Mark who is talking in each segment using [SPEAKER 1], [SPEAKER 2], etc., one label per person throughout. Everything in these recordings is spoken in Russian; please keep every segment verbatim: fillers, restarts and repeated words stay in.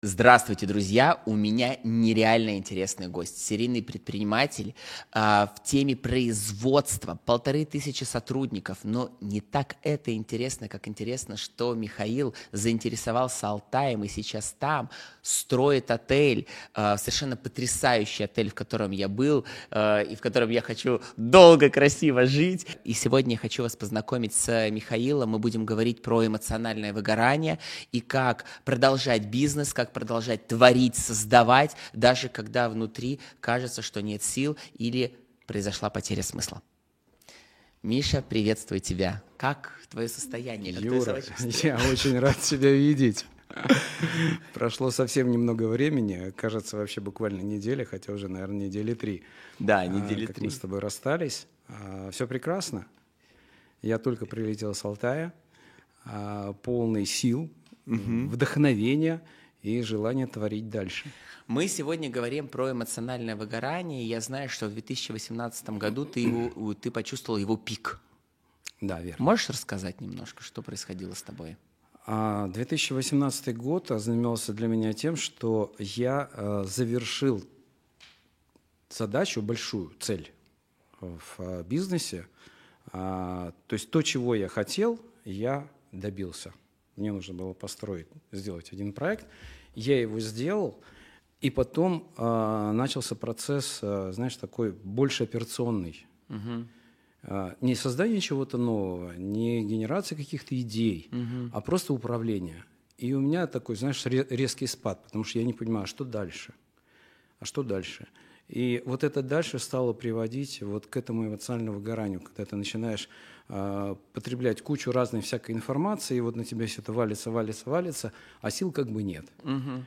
[SPEAKER 1] Здравствуйте, друзья! У меня нереально интересный гость, серийный предприниматель а, в теме производства, полторы тысячи сотрудников, но не так это интересно, как интересно, что Михаил заинтересовался Алтаем и сейчас там строит отель, а, совершенно потрясающий отель, в котором я был а, и в котором я хочу долго, красиво жить. И сегодня я хочу вас познакомить с Михаилом, мы будем говорить про эмоциональное выгорание и как продолжать бизнес, как продолжать творить, создавать, даже когда внутри кажется, что нет сил или произошла потеря смысла. Миша, приветствую тебя. Как твое состояние? Как
[SPEAKER 2] Юра, я очень рад тебя видеть. Прошло совсем немного времени, кажется, вообще буквально неделя, хотя уже, наверное, недели три.
[SPEAKER 1] Да, недели
[SPEAKER 2] как
[SPEAKER 1] три.
[SPEAKER 2] мы с тобой расстались. Все прекрасно. Я только прилетел с Алтая, полный сил, угу. вдохновения и желание творить дальше.
[SPEAKER 1] Мы сегодня говорим про эмоциональное выгорание, и я знаю, что в две тысячи восемнадцатом году ты, его, ты почувствовал его пик.
[SPEAKER 2] Да, верно.
[SPEAKER 1] Можешь рассказать немножко, что происходило с тобой?
[SPEAKER 2] две тысячи восемнадцатый год ознаменовался для меня тем, что я э, завершил задачу, большую цель в бизнесе. А, то есть то, чего я хотел, я добился. Мне нужно было построить, сделать один проект. Я его сделал, и потом э, начался процесс, э, знаешь, такой больше операционный. Угу. Э, не создание чего-то нового, не генерация каких-то идей, угу. а просто управление. И у меня такой, знаешь, резкий спад, потому что я не понимаю, а что дальше? А что дальше? И вот это дальше стало приводить вот к этому эмоциональному выгоранию, когда ты начинаешь э, потреблять кучу разной всякой информации, и вот на тебя все это валится, валится, валится, а сил как бы нет. Угу.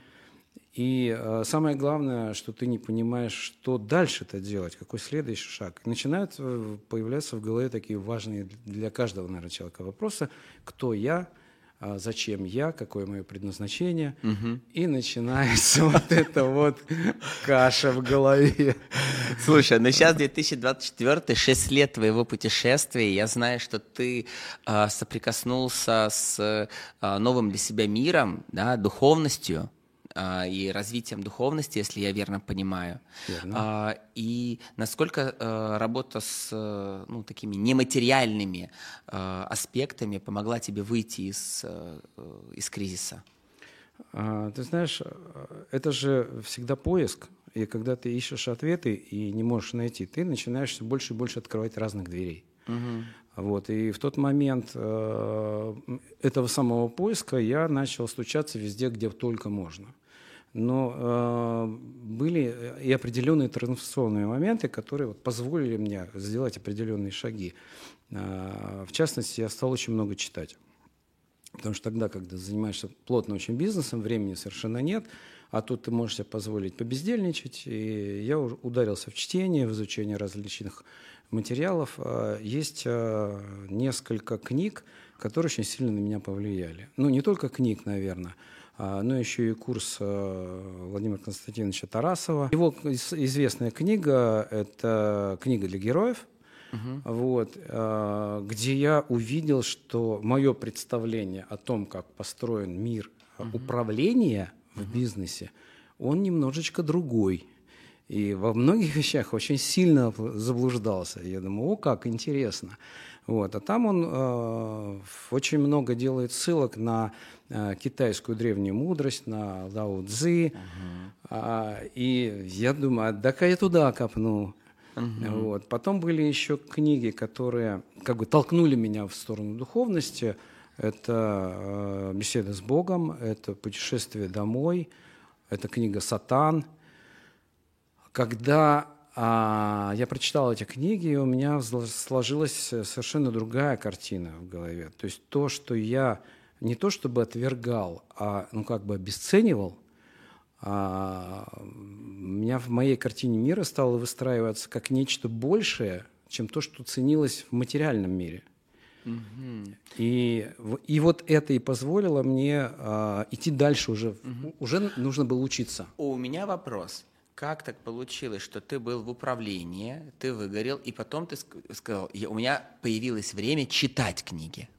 [SPEAKER 2] И э, самое главное, что ты не понимаешь, что дальше-то делать, какой следующий шаг. И начинают появляться в голове такие важные для каждого, наверное, человека вопросы: кто я, зачем я, какое мое предназначение, угу. и начинается вот эта вот каша в голове.
[SPEAKER 1] Слушай, ну сейчас две тысячи двадцать четвёртый, шесть лет твоего путешествия, я знаю, что ты э, соприкоснулся с э, новым для себя миром, да, духовностью э, и развитием духовности, если я верно понимаю.
[SPEAKER 2] Верно.
[SPEAKER 1] Э, и насколько э, работа с э, ну, такими нематериальными э, аспектами помогла тебе выйти из, э, из кризиса?
[SPEAKER 2] А, ты знаешь, это же всегда поиск. И когда ты ищешь ответы и не можешь найти, ты начинаешь все больше и больше открывать разных дверей. Угу. Вот. И в тот момент э, этого самого поиска я начал стучаться везде, где только можно. Но э, были и определенные трансформационные моменты, которые вот позволили мне сделать определенные шаги. Э, в частности, я стал очень много читать. Потому что тогда, когда занимаешься плотно очень бизнесом, времени совершенно нет, а тут ты можешь себе позволить побездельничать. И я ударился в чтение, в изучение различных материалов. Есть несколько книг, которые очень сильно на меня повлияли. Ну, не только книг, наверное, но еще и курс Владимира Константиновича Тарасова. Его известная книга – это «Книга для героев». Uh-huh. Вот, где я увидел, что мое представление о том, как построен мир uh-huh. управления в uh-huh. бизнесе, он немножечко другой. И во многих вещах очень сильно заблуждался. Я думаю, о, как интересно. Вот. А там он э, очень много делает ссылок на э, китайскую древнюю мудрость, на Лао Цзи. Uh-huh. А, и я думаю, а да-ка я туда копну. Uh-huh. Вот. Потом были еще книги, которые как бы толкнули меня в сторону духовности. Это э, «Беседа с Богом», это «Путешествие домой», это книга «Сатан». Когда э, я прочитал эти книги, у меня сложилась совершенно другая картина в голове. То есть то, что я не то чтобы отвергал, а ну, как бы обесценивал, А, у меня в моей картине мира стало выстраиваться как нечто большее, чем то, что ценилось в материальном мире. Mm-hmm. И, и вот это и позволило мне а, идти дальше уже. Mm-hmm. Уже нужно было учиться.
[SPEAKER 1] У меня вопрос. Как так получилось, что ты был в управлении, ты выгорел, и потом ты сказал, у меня появилось время читать книги. Вот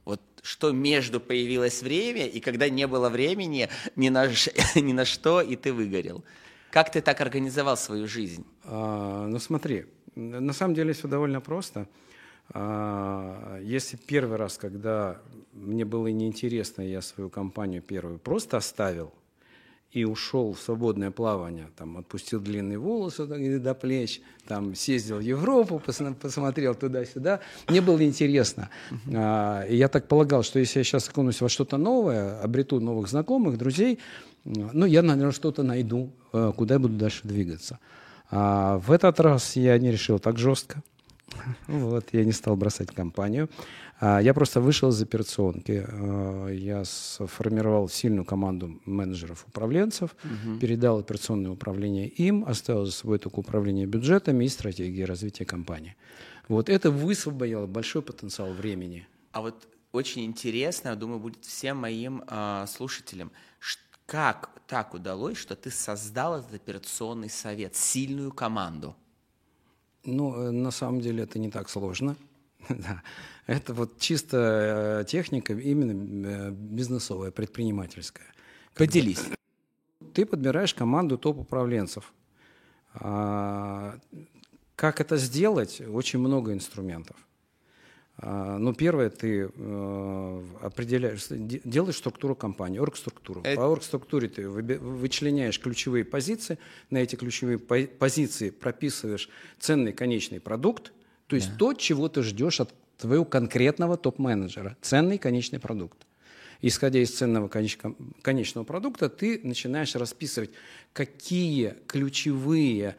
[SPEAKER 1] что между появилось время, и когда не было времени ни на, ни на что, и ты выгорел? Как ты так организовал свою жизнь?
[SPEAKER 2] А, ну смотри, на самом деле все довольно просто. А, если первый раз, когда мне было неинтересно, я свою компанию первую просто оставил и ушел в свободное плавание, там, отпустил длинные волосы до плеч, там, съездил в Европу, посмотрел туда-сюда, мне было интересно. Uh-huh. И я так полагал, что если я сейчас окунусь во что-то новое, обрету новых знакомых, друзей, ну, я, наверное, что-то найду, куда я буду дальше двигаться. А в этот раз я не решил так жестко. Вот, я не стал бросать компанию. Я просто вышел из операционки. Я сформировал сильную команду менеджеров-управленцев, угу. передал операционное управление им, оставил за собой только управление бюджетами и стратегией развития компании. Вот это высвободило большой потенциал времени.
[SPEAKER 1] А вот очень интересно, думаю, будет всем моим э, слушателям, как так удалось, что ты создал этот операционный совет, сильную команду?
[SPEAKER 2] Ну, на самом деле это не так сложно. Да. Это вот чисто техника именно бизнесовая, предпринимательская.
[SPEAKER 1] Поделись.
[SPEAKER 2] Ты подбираешь команду топ-управленцев. Как это сделать? Очень много инструментов. Ну, первое, ты определяешь, делаешь структуру компании, оргструктуру. Это... По оргструктуре ты вычленяешь ключевые позиции, на эти ключевые позиции прописываешь ценный конечный продукт, то есть да. то, чего ты ждешь от твоего конкретного топ-менеджера, ценный конечный продукт. Исходя из ценного конечного продукта, ты начинаешь расписывать, какие ключевые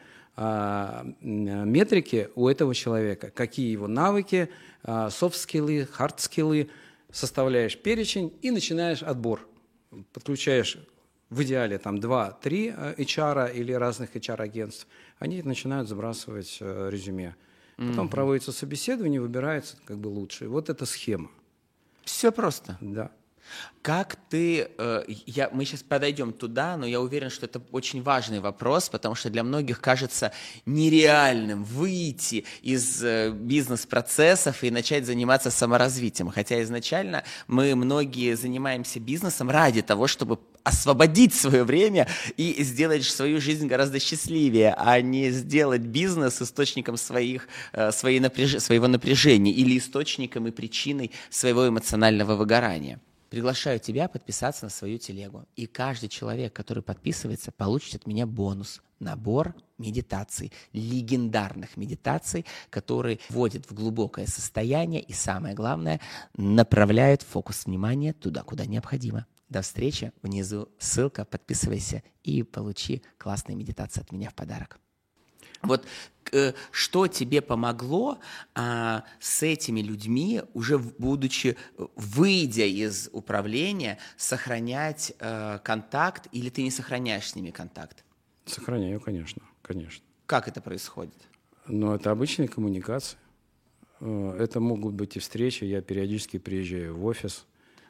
[SPEAKER 2] метрики у этого человека, какие его навыки, софт-скиллы, хард-скиллы, составляешь перечень и начинаешь отбор. Подключаешь в идеале там два-три эйч ар или разных эйч ар-агентств, они начинают забрасывать резюме. Потом mm-hmm. проводится собеседование, выбирается как бы лучший. Вот эта схема.
[SPEAKER 1] Все просто.
[SPEAKER 2] Да.
[SPEAKER 1] Как ты, э, я, мы сейчас подойдем туда, но я уверен, что это очень важный вопрос, потому что для многих кажется нереальным выйти из э, бизнес-процессов и начать заниматься саморазвитием. Хотя изначально мы многие занимаемся бизнесом ради того, чтобы освободить свое время и сделать свою жизнь гораздо счастливее, а не сделать бизнес источником своих, э, своей напряж... своего напряжения или источником и причиной своего эмоционального выгорания. Приглашаю тебя подписаться на свою телегу. И каждый человек, который подписывается, получит от меня бонус. Набор медитаций, легендарных медитаций, которые вводят в глубокое состояние и, самое главное, направляют фокус внимания туда, куда необходимо. До встречи. Внизу ссылка. Подписывайся и получи классные медитации от меня в подарок. Вот э, что тебе помогло а, с этими людьми, уже будучи, выйдя из управления, сохранять э, контакт, или ты не сохраняешь с ними контакт?
[SPEAKER 2] Сохраняю, конечно, конечно.
[SPEAKER 1] Как это происходит?
[SPEAKER 2] Ну, это обычные коммуникации. Это могут быть и встречи. Я периодически приезжаю в офис,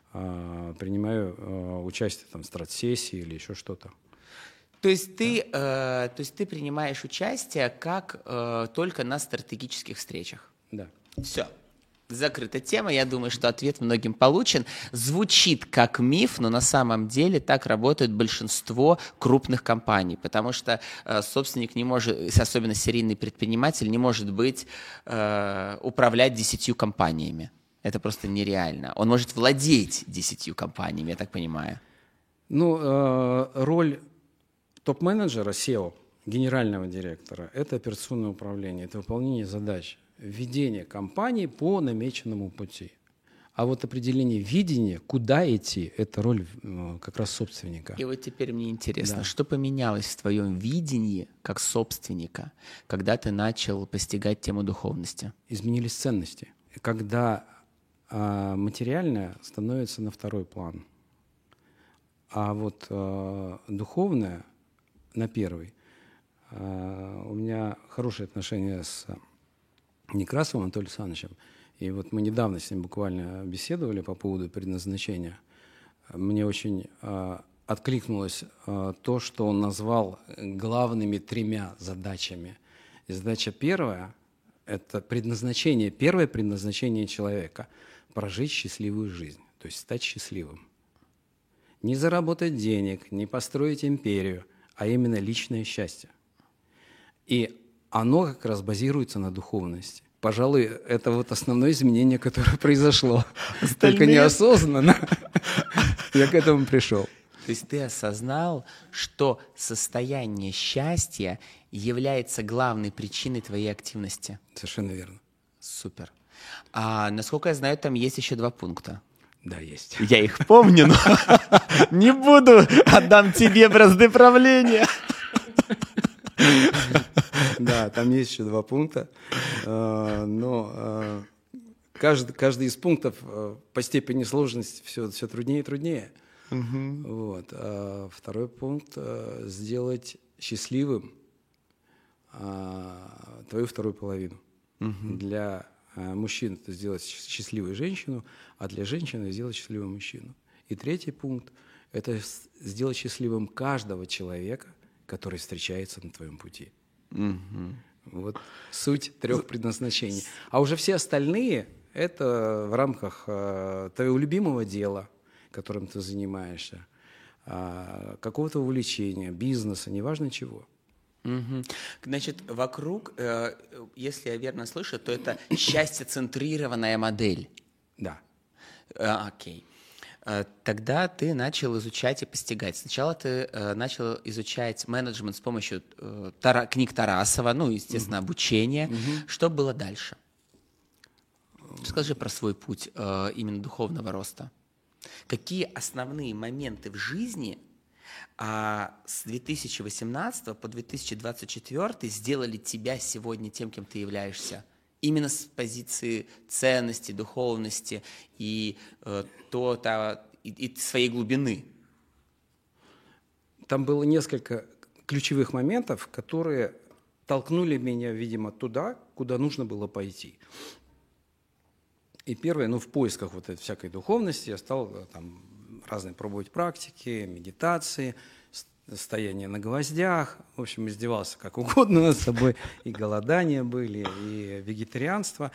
[SPEAKER 2] принимаю участие там, в стратсессии или еще что-то.
[SPEAKER 1] То есть, ты, да. э, то есть ты принимаешь участие как э, только на стратегических встречах?
[SPEAKER 2] Да.
[SPEAKER 1] Все. Закрыта тема. Я думаю, что ответ многим получен. Звучит как миф, но на самом деле так работает большинство крупных компаний, потому что э, собственник не может, особенно серийный предприниматель, не может быть, э, управлять десятью компаниями. Это просто нереально. Он может владеть десятью компаниями, я так понимаю.
[SPEAKER 2] Ну, э, роль топ-менеджера, сео, генерального директора, это операционное управление, это выполнение задач, ведение компании по намеченному пути. А вот определение видения, куда идти, это роль как раз собственника.
[SPEAKER 1] И вот теперь мне интересно,
[SPEAKER 2] да.
[SPEAKER 1] что поменялось в твоем видении как собственника, когда ты начал постигать тему духовности?
[SPEAKER 2] Изменились ценности. Когда а, материальное становится на второй план, а вот а, духовное на первый. А, у меня хорошие отношения с Некрасовым Анатолием Александровичем. И вот мы недавно с ним буквально беседовали по поводу предназначения. Мне очень а, откликнулось а, то, что он назвал главными тремя задачами. И задача первая – это предназначение, первое предназначение человека – прожить счастливую жизнь. то есть стать счастливым. Не заработать денег, не построить империю, а именно личное счастье. И оно как раз базируется на духовности. Пожалуй, это вот основное изменение, которое произошло. Остальные... Только неосознанно я к этому пришел.
[SPEAKER 1] То есть ты осознал, что состояние счастья является главной причиной твоей активности.
[SPEAKER 2] Совершенно верно.
[SPEAKER 1] Супер. А насколько я знаю, там есть еще два пункта.
[SPEAKER 2] Да, есть.
[SPEAKER 1] Я их помню, но не буду. Отдам тебе бразды правления.
[SPEAKER 2] Да, там есть еще два пункта. Но каждый, каждый из пунктов по степени сложности все, все труднее и труднее. Угу. Вот. А второй пункт – сделать счастливым а, твою вторую половину. Угу. Для а, мужчин это сделать счастливой женщину, а для женщины сделать счастливым мужчину. И третий пункт – это сделать счастливым каждого человека, который встречается на твоем пути. Угу. Вот суть трех предназначений. А уже все остальные – это в рамках а, твоего любимого дела, которым ты занимаешься, какого-то увлечения, бизнеса, неважно чего.
[SPEAKER 1] Угу. Значит, вокруг, э, если я верно слышу, то это счастье-центрированная модель.
[SPEAKER 2] Да.
[SPEAKER 1] Э, окей. Э, тогда ты начал изучать и постигать. Сначала ты э, начал изучать менеджмент с помощью э, Тара, книг Тарасова, ну, естественно, угу. обучения. Угу. Что было дальше? Расскажи про свой путь э, именно духовного роста. Какие основные моменты в жизни а, с две тысячи восемнадцатого по две тысячи двадцать четвёртый сделали тебя сегодня тем, кем ты являешься? Именно с позиции ценности, духовности и, э, то, та, и, и своей глубины.
[SPEAKER 2] Там было несколько ключевых моментов, которые толкнули меня, видимо, туда, куда нужно было пойти. И первое, ну, в поисках вот этой всякой духовности я стал там разные пробовать практики, медитации, стояние на гвоздях. В общем, издевался как угодно над собой. И голодания были, и вегетарианство.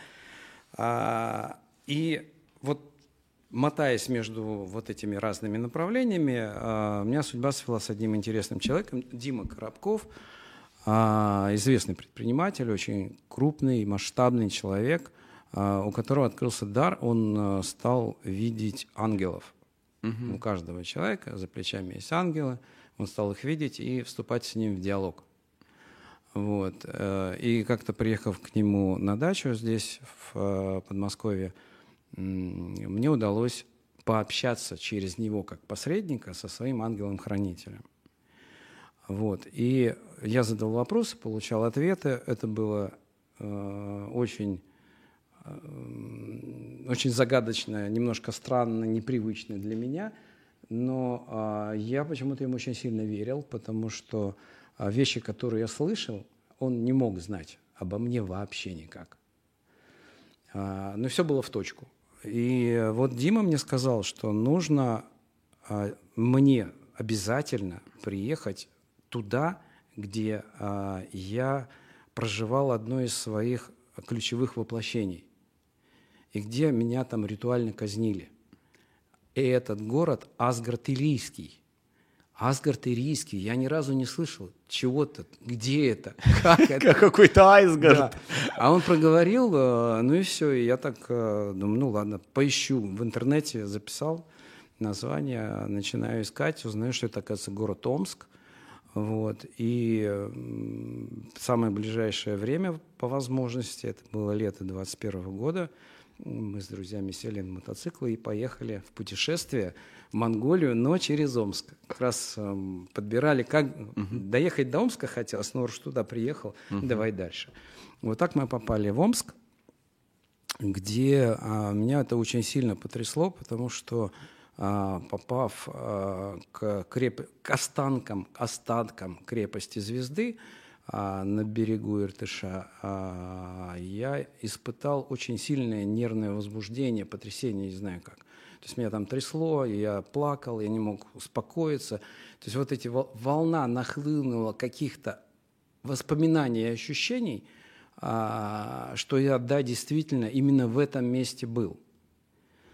[SPEAKER 2] И вот мотаясь между вот этими разными направлениями, у меня судьба свела с одним интересным человеком, Дима Коробков, известный предприниматель, очень крупный, масштабный человек, у которого открылся дар, он стал видеть ангелов. Uh-huh. У каждого человека за плечами есть ангелы, он стал их видеть и вступать с ним в диалог. Вот. И как-то приехав к нему на дачу здесь, в Подмосковье, мне удалось пообщаться через него как посредника со своим ангелом-хранителем. Вот. И я задал вопросы, получал ответы. Это было э, очень... очень загадочно, немножко странно, непривычно для меня, но а, я почему-то ему очень сильно верил, потому что а, вещи, которые я слышал, он не мог знать обо мне вообще никак. А, но все было в точку. И вот Дима мне сказал, что нужно а, мне обязательно приехать туда, где а, я проживал одно из своих ключевых воплощений, и где меня там ритуально казнили. И этот город Асгард-Ирийский. Асгард-Ирийский, я ни разу не слышал чего-то, где это, как это.
[SPEAKER 1] Какой-то Асгард.
[SPEAKER 2] А он проговорил, ну и все, и я так думаю, ну ладно, поищу. В интернете записал название, начинаю искать, узнаю, что это, оказывается, город Омск. Вот. И самое ближайшее время, по возможности, это было лето двадцать первого года, мы с друзьями сели на мотоциклы и поехали в путешествие в Монголию, но через Омск. Как раз э, подбирали, как uh-huh. доехать до Омска хотелось, но уж туда приехал, uh-huh. давай дальше. Вот так мы попали в Омск, где а, меня это очень сильно потрясло, потому что а, попав а, к, креп... к останкам, остаткам крепости Звезды, на берегу Иртыша, я испытал очень сильное нервное возбуждение, потрясение, не знаю как. То есть меня там трясло, я плакал, я не мог успокоиться. То есть вот эти волна нахлынула каких-то воспоминаний и ощущений, что я, да, действительно, именно в этом месте был.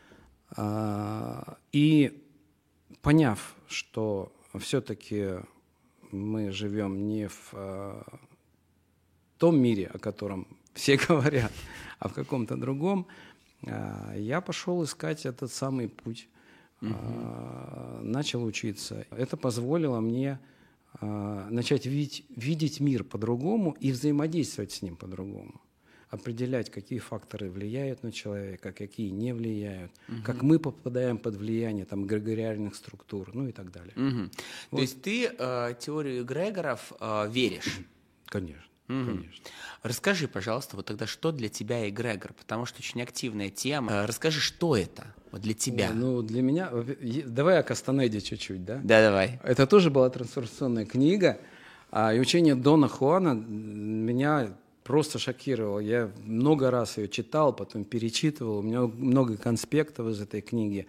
[SPEAKER 2] А, и поняв, что все-таки мы живем не в а, том мире, о котором все говорят, а в каком-то другом, а, я пошел искать этот самый путь. Uh-huh. А, начал учиться. Это позволило мне а, начать видеть, видеть мир по-другому и взаимодействовать с ним по-другому. Определять, какие факторы влияют на человека, какие не влияют, uh-huh. как мы попадаем под влияние там, эгрегориальных структур, ну и так далее.
[SPEAKER 1] Uh-huh.
[SPEAKER 2] Вот.
[SPEAKER 1] То есть ты э, теорию эгрегоров э, веришь?
[SPEAKER 2] Конечно.
[SPEAKER 1] Mm-hmm.
[SPEAKER 2] Конечно.
[SPEAKER 1] Расскажи, пожалуйста, вот тогда, что для тебя эгрегор? Потому что очень активная тема. Расскажи, что это вот для тебя?
[SPEAKER 2] О, ну, для меня... Давай о Кастанеде чуть-чуть, да?
[SPEAKER 1] Да, давай.
[SPEAKER 2] Это тоже была трансформационная книга, и учение Дона Хуана меня просто шокировало. Я много раз ее читал, потом перечитывал, у меня много конспектов из этой книги.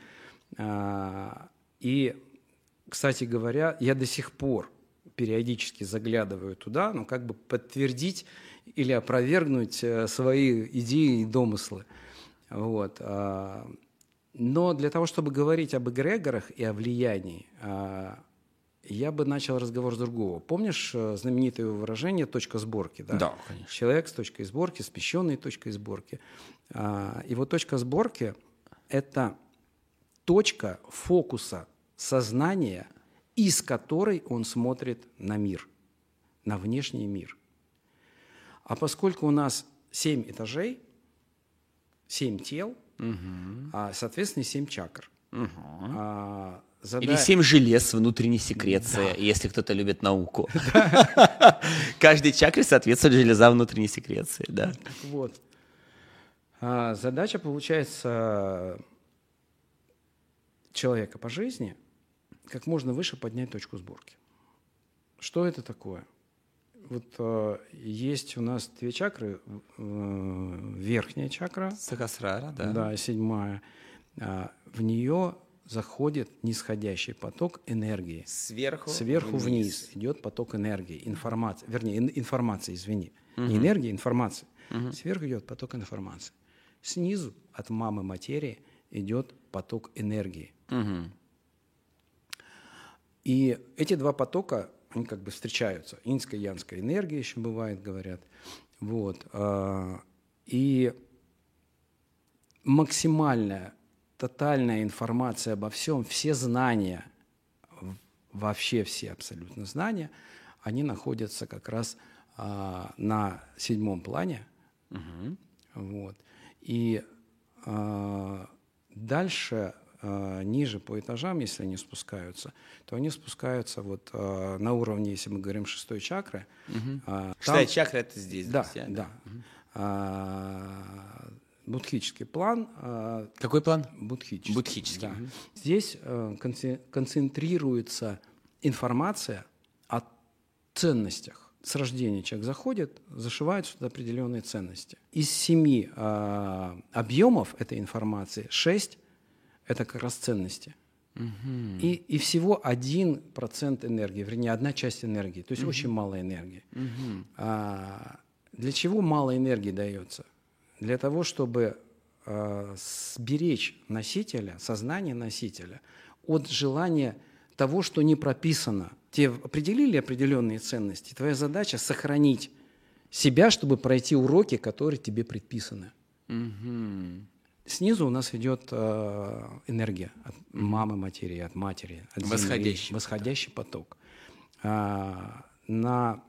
[SPEAKER 2] И, кстати говоря, я до сих пор периодически заглядываю туда, ну, как бы подтвердить или опровергнуть свои идеи и домыслы. Вот. Но для того, чтобы говорить об эгрегорах и о влиянии, я бы начал разговор с другого. Помнишь знаменитое выражение «точка сборки»? Да,
[SPEAKER 1] да, конечно.
[SPEAKER 2] Человек с точкой сборки, смещенной точкой сборки. И вот точка сборки – это точка фокуса сознания, из которой он смотрит на мир, на внешний мир. А поскольку у нас семь этажей, семь тел, угу. а, соответственно, семь чакр.
[SPEAKER 1] Угу.
[SPEAKER 2] А, зада...
[SPEAKER 1] Или семь желез внутренней секреции, да. если кто-то любит науку. Каждой чакре соответствует железа внутренней секреции. Да.
[SPEAKER 2] Вот. А, задача, получается, человека по жизни как можно выше поднять точку сборки. Что это такое? Вот э, есть у нас две чакры. Э, верхняя чакра.
[SPEAKER 1] Сахасрара, да.
[SPEAKER 2] Да, седьмая. Э, в нее заходит нисходящий поток энергии.
[SPEAKER 1] Сверху,
[SPEAKER 2] Сверху
[SPEAKER 1] вниз.
[SPEAKER 2] вниз идет поток энергии, информации. Вернее, ин- информации, извини.
[SPEAKER 1] Угу.
[SPEAKER 2] Не энергии, информации.
[SPEAKER 1] Угу.
[SPEAKER 2] Сверху идет поток информации. Снизу от мамы материи идет поток энергии.
[SPEAKER 1] Угу.
[SPEAKER 2] И эти два потока, они как бы встречаются. Инская и янская энергия еще бывает, говорят. Вот. И максимальная, тотальная информация обо всем, все знания, вообще все абсолютно знания, они находятся как раз на седьмом плане.
[SPEAKER 1] Угу.
[SPEAKER 2] Вот. И дальше... ниже по этажам, если они спускаются, то они спускаются вот э, на уровне, если мы говорим шестой чакры.
[SPEAKER 1] Угу.
[SPEAKER 2] Э,
[SPEAKER 1] Шестая
[SPEAKER 2] там,
[SPEAKER 1] чакра – это здесь.
[SPEAKER 2] Да,
[SPEAKER 1] друзья.
[SPEAKER 2] да.
[SPEAKER 1] Угу.
[SPEAKER 2] А, будхический план. А,
[SPEAKER 1] Какой план?
[SPEAKER 2] Будхический.
[SPEAKER 1] Будхический.
[SPEAKER 2] Да.
[SPEAKER 1] Угу.
[SPEAKER 2] Здесь а, концентрируется информация о ценностях. С рождения человек заходит, зашивают сюда определенные ценности. Из семи а, объемов этой информации шесть это как раз ценности. Uh-huh. И, и всего один процент энергии, вернее, одна часть энергии. То есть uh-huh. очень мало энергии. Uh-huh. А, для чего мало энергии дается? Для того, чтобы а, сберечь носителя, сознание носителя от желания того, что не прописано. Тебе определили определенные ценности. Твоя задача — сохранить себя, чтобы пройти уроки, которые тебе предписаны.
[SPEAKER 1] Uh-huh.
[SPEAKER 2] Снизу у нас идет э, энергия от мамы материи, от матери, от
[SPEAKER 1] восходящий,
[SPEAKER 2] земли, восходящий поток. А, на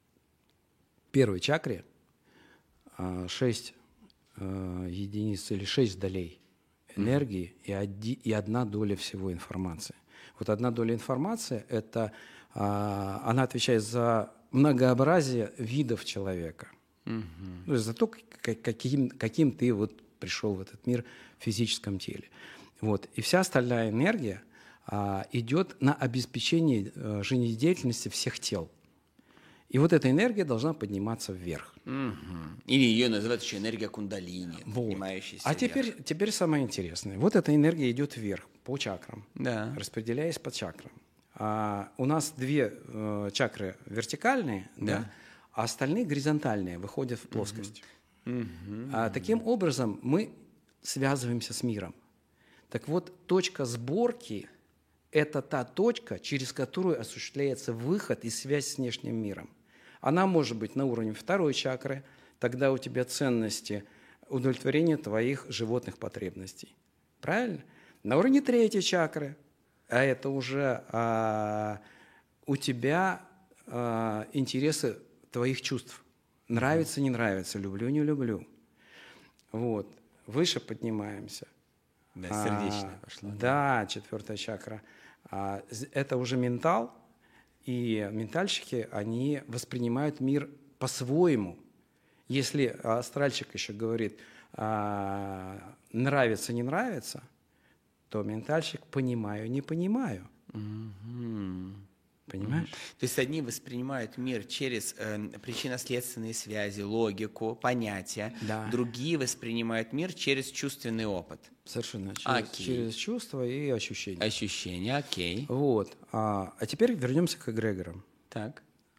[SPEAKER 2] первой чакре а, шесть а, единиц или шесть долей энергии mm-hmm. и, оди, и одна доля всего информации. Вот одна доля информации это а, она отвечает за многообразие видов человека, mm-hmm. то есть за то, каким, каким ты вот пришел в этот мир в физическом теле. Вот. И вся остальная энергия а, идет на обеспечение а, жизнедеятельности всех тел. И вот эта энергия должна подниматься вверх.
[SPEAKER 1] Угу. Или ее называют еще энергия кундалини,
[SPEAKER 2] вот.
[SPEAKER 1] поднимающаяся
[SPEAKER 2] А теперь, теперь самое интересное. Вот эта энергия идет вверх по чакрам, да. распределяясь по чакрам. А, у нас две э, чакры вертикальные, да. Да, а остальные горизонтальные выходят в плоскость. Угу. Uh-huh. А, таким образом мы связываемся с миром. Так вот, точка сборки – это та точка, через которую осуществляется выход и связь с внешним миром. Она может быть на уровне второй чакры, тогда у тебя ценности удовлетворения твоих животных потребностей. Правильно? На уровне третьей чакры, а это уже а, у тебя а, интересы твоих чувств. Нравится, не нравится, люблю, не люблю. Вот. Выше поднимаемся.
[SPEAKER 1] Да, сердечная
[SPEAKER 2] а,
[SPEAKER 1] пошла.
[SPEAKER 2] Да, четвертая чакра. А, это уже ментал, и ментальщики, они воспринимают мир по-своему. Если астральщик еще говорит, а, нравится, не нравится, то ментальщик понимаю, не понимаю.
[SPEAKER 1] Mm-hmm.
[SPEAKER 2] Понимаешь?
[SPEAKER 1] Mm-hmm. То есть одни воспринимают мир через э, причинно-следственные связи, логику, понятия,
[SPEAKER 2] да.
[SPEAKER 1] Другие воспринимают мир через чувственный опыт.
[SPEAKER 2] Совершенно. Через, через чувства и ощущения.
[SPEAKER 1] Ощущения, окей.
[SPEAKER 2] Вот. А, а теперь вернемся к эгрегорам.
[SPEAKER 1] Так.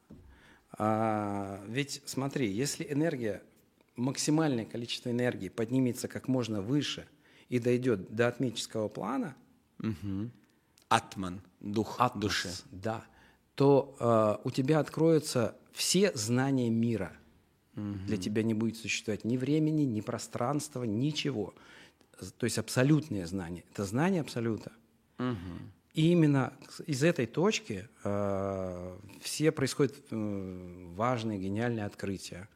[SPEAKER 2] А, ведь смотри, если энергия, максимальное количество энергии поднимется как можно выше и дойдет до атмического плана,
[SPEAKER 1] угу. Атман, дух
[SPEAKER 2] атмос,
[SPEAKER 1] души,
[SPEAKER 2] да, то а, у тебя откроются все знания мира. Угу. Для тебя не будет существовать ни времени, ни пространства, ничего. То есть абсолютные знания. Это знание абсолюта.
[SPEAKER 1] Угу.
[SPEAKER 2] И именно из этой точки э, все происходят э, важные, гениальные открытия.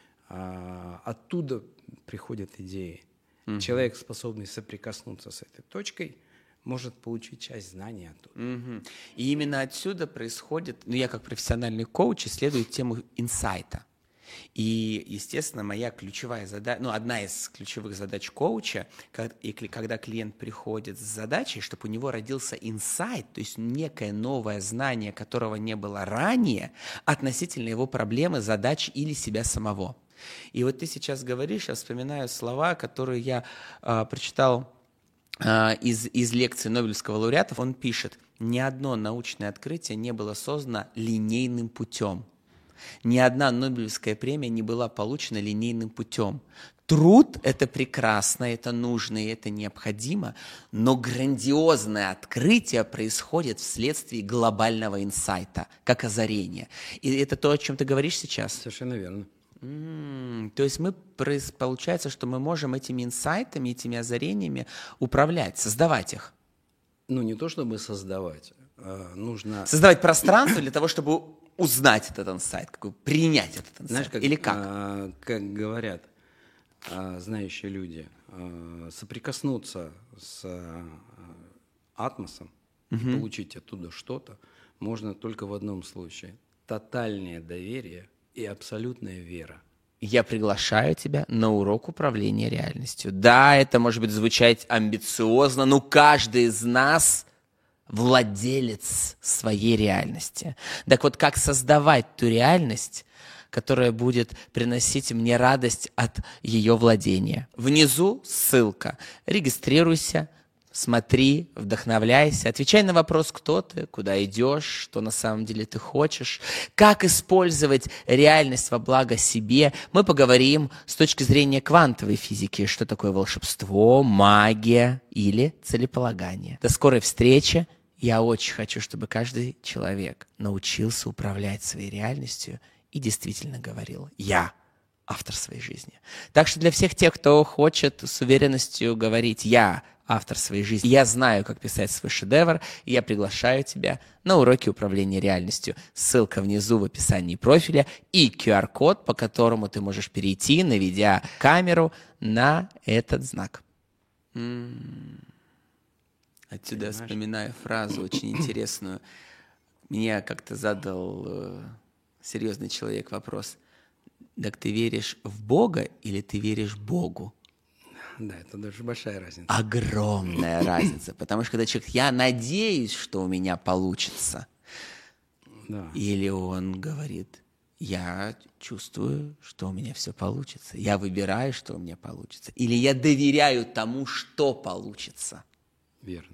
[SPEAKER 2] Э, оттуда приходят идеи. Угу. Человек, способный соприкоснуться с этой точкой, может получить часть знаний оттуда.
[SPEAKER 1] Угу. И именно отсюда происходит, ну я как профессиональный коуч исследую тему инсайта. И, естественно, моя ключевая задача, ну, одна из ключевых задач коуча, когда клиент приходит с задачей, чтобы у него родился инсайт, то есть некое новое знание, которого не было ранее, относительно его проблемы, задач или себя самого. И вот ты сейчас говоришь, я вспоминаю слова, которые я э, прочитал э, из, из лекции Нобелевского лауреата. Он пишет: «Ни одно научное открытие не было создано линейным путем. Ни одна Нобелевская премия не была получена линейным путем. Труд – это прекрасно, это нужно и это необходимо, но грандиозное открытие происходит вследствие глобального инсайта, как озарение». И это то, о чем ты говоришь сейчас?
[SPEAKER 2] Совершенно верно.
[SPEAKER 1] Mm, то есть мы, получается, что мы можем этими инсайтами, этими озарениями управлять, создавать их.
[SPEAKER 2] Ну, не то чтобы создавать, а нужно…
[SPEAKER 1] Создавать пространство для того, чтобы узнать этот инсайт, как бы принять этот инсайт.
[SPEAKER 2] Знаешь, как,
[SPEAKER 1] или как?
[SPEAKER 2] А, как говорят а, знающие люди, а, соприкоснуться с а, атмосом, угу. и получить оттуда что-то можно только в одном случае. Тотальное доверие и абсолютная вера.
[SPEAKER 1] Я приглашаю тебя на урок управления реальностью. Да, это может быть звучать амбициозно, но каждый из нас владелец своей реальности. Так вот, как создавать ту реальность, которая будет приносить мне радость от ее владения? Внизу ссылка. Регистрируйся, смотри, вдохновляйся, отвечай на вопрос, кто ты, куда идешь, что на самом деле ты хочешь, как использовать реальность во благо себе. Мы поговорим с точки зрения квантовой физики, что такое волшебство, магия или целеполагание. До скорой встречи. Я очень хочу, чтобы каждый человек научился управлять своей реальностью и действительно говорил: «Я автор своей жизни». Так что для всех тех, кто хочет с уверенностью говорить «Я автор своей жизни», я знаю, как писать свой шедевр, и я приглашаю тебя на уроки управления реальностью. Ссылка внизу в описании профиля и ку ар код, по которому ты можешь перейти, наведя камеру на этот знак. М-м-м. Отсюда я вспоминаю фразу очень интересную. Меня как-то задал э, серьезный человек вопрос: так ты веришь в Бога или ты веришь Богу?
[SPEAKER 2] Да, это даже большая разница.
[SPEAKER 1] Огромная разница, потому что когда человек: я надеюсь, что у меня получится,
[SPEAKER 2] да.
[SPEAKER 1] Или он говорит: я чувствую, что у меня все получится, я выбираю, что у меня получится, или я доверяю тому, что получится.
[SPEAKER 2] Верно.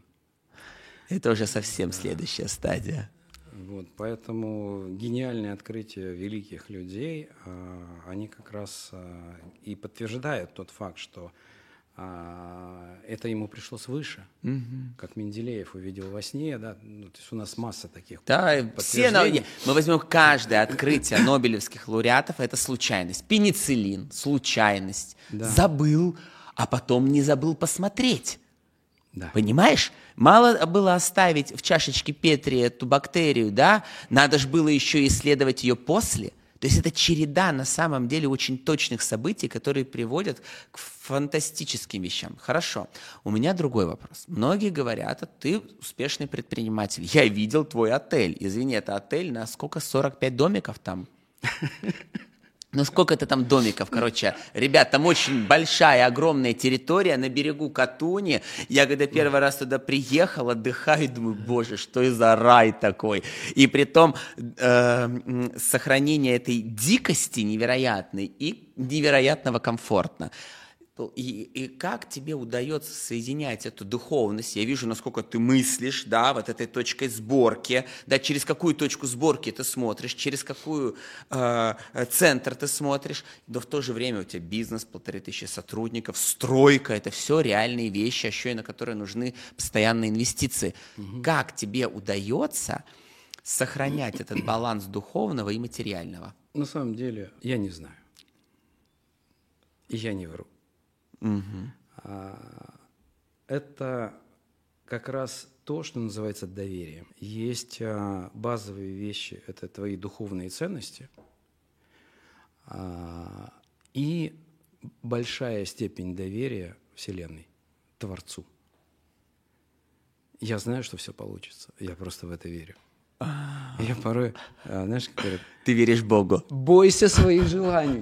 [SPEAKER 1] Это уже совсем да. следующая стадия.
[SPEAKER 2] Вот, поэтому гениальные открытия великих людей, они как раз и подтверждают тот факт, что а, это ему пришло свыше,
[SPEAKER 1] Угу.
[SPEAKER 2] как Менделеев увидел во сне, да, ну, то есть у нас масса таких
[SPEAKER 1] Да, все на...
[SPEAKER 2] подтверждений.
[SPEAKER 1] Мы возьмем каждое открытие нобелевских лауреатов, это случайность. Пенициллин, случайность.
[SPEAKER 2] Да.
[SPEAKER 1] Забыл, а потом не забыл посмотреть.
[SPEAKER 2] Да.
[SPEAKER 1] Понимаешь? Мало было оставить в чашечке Петри эту бактерию, да? Надо же было еще исследовать ее после. То есть это череда на самом деле очень точных событий, которые приводят к фантастическим вещам. Хорошо. У меня другой вопрос. Многие говорят, а ты успешный предприниматель. Я видел твой отель. Извини, это отель на сколько? сорок пять домиков там? Ну, сколько это там домиков, короче. Ребят, там очень большая, огромная территория на берегу Катуни. Я когда первый раз туда приехал, отдыхаю, думаю, боже, что и за рай такой. И при том э, сохранение этой дикости невероятной и невероятного комфортно. И, и как тебе удается соединять эту духовность? Я вижу, насколько ты мыслишь, да, вот этой точкой сборки, да, через какую точку сборки ты смотришь, через какую э, центр ты смотришь, но в то же время у тебя бизнес, полторы тысячи сотрудников, стройка, это все реальные вещи, еще и на которые нужны постоянные инвестиции. Угу. Как тебе удается сохранять этот баланс духовного и материального?
[SPEAKER 2] На самом деле, я не знаю. И я не вру.
[SPEAKER 1] Угу.
[SPEAKER 2] Это как раз то, что называется доверием. Есть базовые вещи, это твои духовные ценности, и большая степень доверия Вселенной, Творцу. Я знаю, что все получится, я просто в это верю. Я порой, знаешь, как говорят,
[SPEAKER 1] ты веришь Богу.
[SPEAKER 2] Бойся своих желаний.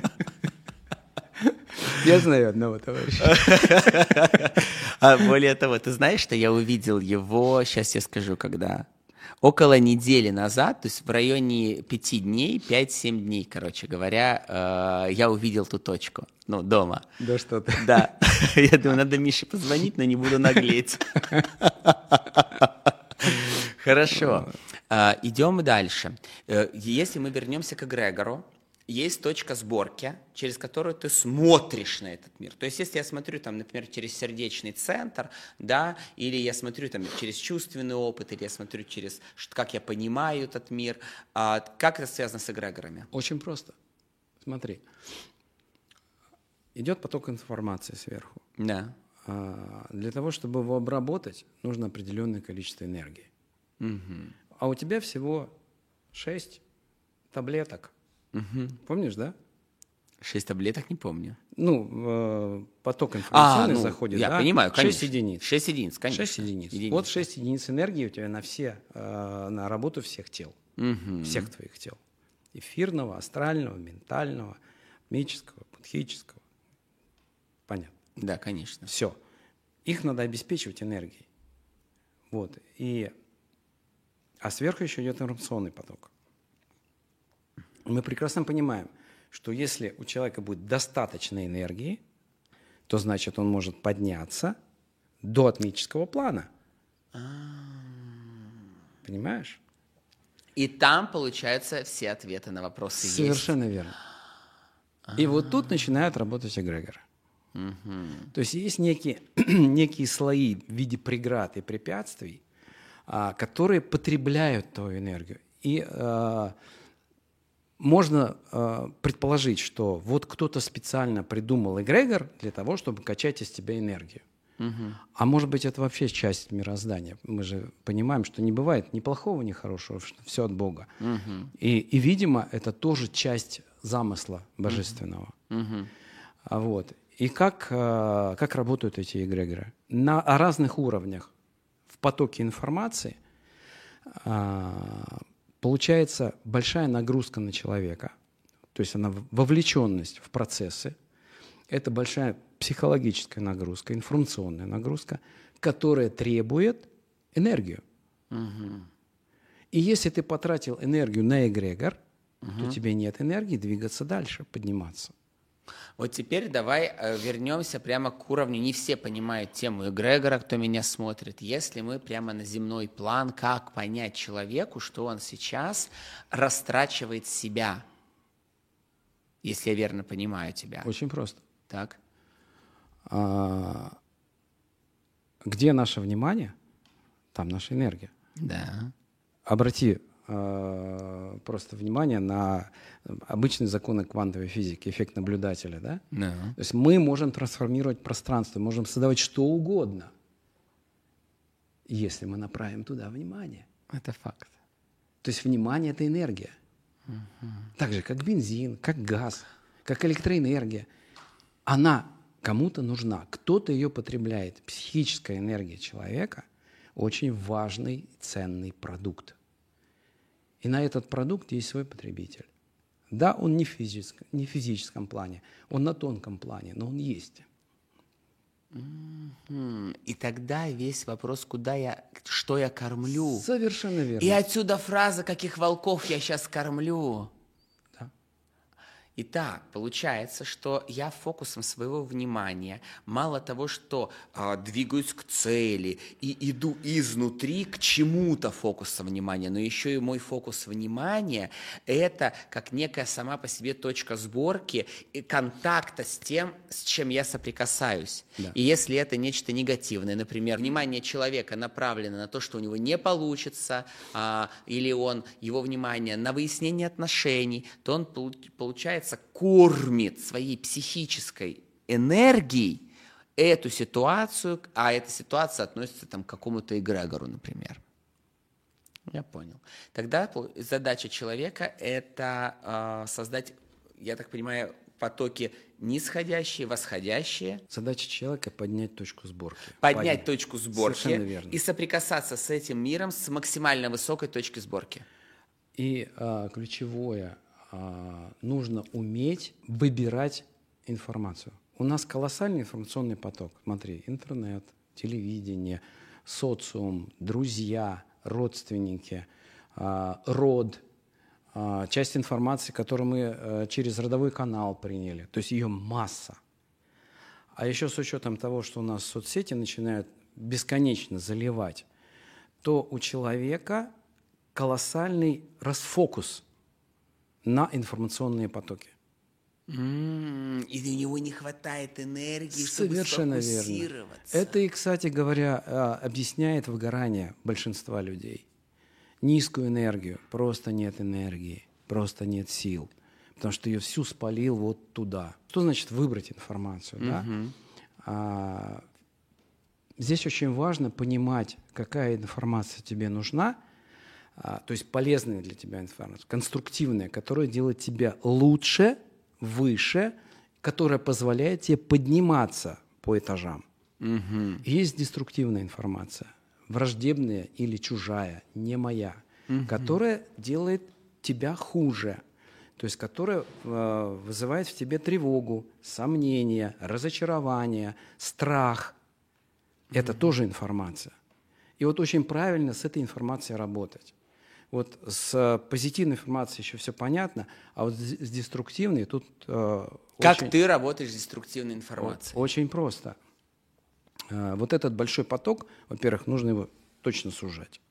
[SPEAKER 2] Я знаю одного товарища.
[SPEAKER 1] А более того, ты знаешь, что я увидел его, сейчас я скажу, когда, около недели назад, то есть в районе пяти дней, пять-семь дней, короче говоря, э, я увидел ту точку, ну, дома.
[SPEAKER 2] Да что ты.
[SPEAKER 1] Да, я думаю, надо Мише позвонить, но не буду наглеть. Хорошо, идем дальше. Если мы вернемся к эгрегору, есть точка сборки, через которую ты смотришь на этот мир. То есть, если я смотрю, там, например, через сердечный центр, да, или я смотрю там, через чувственный опыт, или я смотрю через, как я понимаю этот мир, а, как это связано с эгрегорами?
[SPEAKER 2] Очень просто. Смотри. Идет поток информации сверху.
[SPEAKER 1] Да.
[SPEAKER 2] А, для того, чтобы его обработать, нужно определенное количество энергии.
[SPEAKER 1] Угу.
[SPEAKER 2] А у тебя всего шесть таблеток.
[SPEAKER 1] Угу.
[SPEAKER 2] Помнишь, да?
[SPEAKER 1] Шесть таблеток, не помню.
[SPEAKER 2] Ну, э, поток информационный
[SPEAKER 1] а, ну,
[SPEAKER 2] заходит,
[SPEAKER 1] я
[SPEAKER 2] да?
[SPEAKER 1] понимаю, конечно.
[SPEAKER 2] Шесть единиц.
[SPEAKER 1] Шесть единиц, конечно.
[SPEAKER 2] Шесть единиц.
[SPEAKER 1] единиц.
[SPEAKER 2] Вот шесть единиц энергии у тебя на все, э, на работу всех тел.
[SPEAKER 1] Угу.
[SPEAKER 2] Всех твоих тел. Эфирного, астрального, ментального, мического, будхического. Понятно.
[SPEAKER 1] Да, конечно.
[SPEAKER 2] Все. Их надо обеспечивать энергией. Вот. И... А сверху еще идет информационный поток. Мы прекрасно понимаем, что если у человека будет достаточно энергии, то значит он может подняться до атмического плана. Понимаешь?
[SPEAKER 1] И там, получается, все ответы на вопросы есть.
[SPEAKER 2] Совершенно верно. И вот тут начинают работать эгрегоры.
[SPEAKER 1] Угу.
[SPEAKER 2] То есть есть некие, некие слои в виде преград и препятствий, а, которые потребляют твою энергию. И а, можно а, предположить, что вот кто-то специально придумал эгрегор для того, чтобы качать из тебя энергию.
[SPEAKER 1] Угу.
[SPEAKER 2] А может быть, это вообще часть мироздания. Мы же понимаем, что не бывает ни плохого, ни хорошего, что все от Бога.
[SPEAKER 1] Угу.
[SPEAKER 2] И, и, видимо, это тоже часть замысла божественного.
[SPEAKER 1] Угу.
[SPEAKER 2] А вот. И как, как работают эти эгрегоры? На разных уровнях в потоке информации получается большая нагрузка на человека. То есть она вовлеченность в процессы. Это большая психологическая нагрузка, информационная нагрузка, которая требует энергию.
[SPEAKER 1] Угу.
[SPEAKER 2] И если ты потратил энергию на эгрегор,
[SPEAKER 1] угу.
[SPEAKER 2] то тебе нет энергии двигаться дальше, подниматься.
[SPEAKER 1] Вот теперь давай э, вернемся прямо к уровню. Не все понимают тему эгрегора, кто меня смотрит. Если мы прямо на земной план, как понять человеку, что он сейчас растрачивает себя, если я верно понимаю тебя?
[SPEAKER 2] Очень просто.
[SPEAKER 1] Так.
[SPEAKER 2] А, где наше внимание, там наша энергия.
[SPEAKER 1] Да.
[SPEAKER 2] Обрати э, просто внимание на обычные законы квантовой физики, эффект наблюдателя. Да?
[SPEAKER 1] Да.
[SPEAKER 2] То есть мы можем трансформировать пространство, можем создавать что угодно, если мы направим туда внимание.
[SPEAKER 1] Это факт.
[SPEAKER 2] То есть внимание – это энергия. Угу. Так же, как бензин, как газ, как электроэнергия. Она кому-то нужна, кто-то ее потребляет. Психическая энергия человека – очень важный, ценный продукт. И на этот продукт есть свой потребитель. Да, он не в физическом, не в физическом плане, он на тонком плане, но он есть.
[SPEAKER 1] Mm-hmm. И тогда весь вопрос, куда я, что я кормлю.
[SPEAKER 2] Совершенно верно.
[SPEAKER 1] И отсюда фраза, каких волков я сейчас кормлю.
[SPEAKER 2] Да.
[SPEAKER 1] Итак, получается, что я фокусом своего внимания мало того, что а, двигаюсь к цели и иду изнутри к чему-то фокусом внимания, но еще и мой фокус внимания – это как некая сама по себе точка сборки и контакта с тем, с чем я соприкасаюсь. Да. И если это нечто негативное, например, внимание человека направлено на то, что у него не получится, а, или он, его внимание на выяснение отношений, то он получается кормит своей психической энергией эту ситуацию, а эта ситуация относится там, к какому-то эгрегору, например. Я понял. Тогда задача человека – это э, создать, я так понимаю, потоки нисходящие, восходящие.
[SPEAKER 2] Задача человека – поднять точку сборки.
[SPEAKER 1] Поднять, поднять. точку сборки и соприкасаться с этим миром с максимально высокой точки сборки.
[SPEAKER 2] И э, ключевое – нужно уметь выбирать информацию. У нас колоссальный информационный поток. Смотри, интернет, телевидение, социум, друзья, родственники, род, часть информации, которую мы через родовой канал приняли. То есть ее масса. А еще с учетом того, что у нас соцсети начинают бесконечно заливать, то у человека колоссальный расфокус на информационные потоки.
[SPEAKER 1] Mm, и у него не хватает энергии,
[SPEAKER 2] Совершенно
[SPEAKER 1] чтобы сфокусироваться.
[SPEAKER 2] Верно. Это и, кстати говоря, объясняет выгорание большинства людей. Низкую энергию. Просто нет энергии, просто нет сил. Потому что ее всю спалил вот туда. Что значит выбрать информацию? Mm-hmm. Да? А, здесь очень важно понимать, какая информация тебе нужна, то есть полезная для тебя информация, конструктивная, которая делает тебя лучше, выше, которая позволяет тебе подниматься по этажам.
[SPEAKER 1] Угу.
[SPEAKER 2] Есть деструктивная информация, враждебная или чужая, не моя, угу. которая делает тебя хуже, то есть которая э, вызывает в тебе тревогу, сомнения, разочарование, страх. Угу. Это тоже информация. И вот очень правильно с этой информацией работать. Вот с позитивной информацией еще все понятно, а вот с деструктивной тут э,
[SPEAKER 1] Как
[SPEAKER 2] очень,
[SPEAKER 1] ты работаешь с деструктивной информацией?
[SPEAKER 2] Очень просто. Э, вот этот большой поток, во-первых, нужно его точно сужать.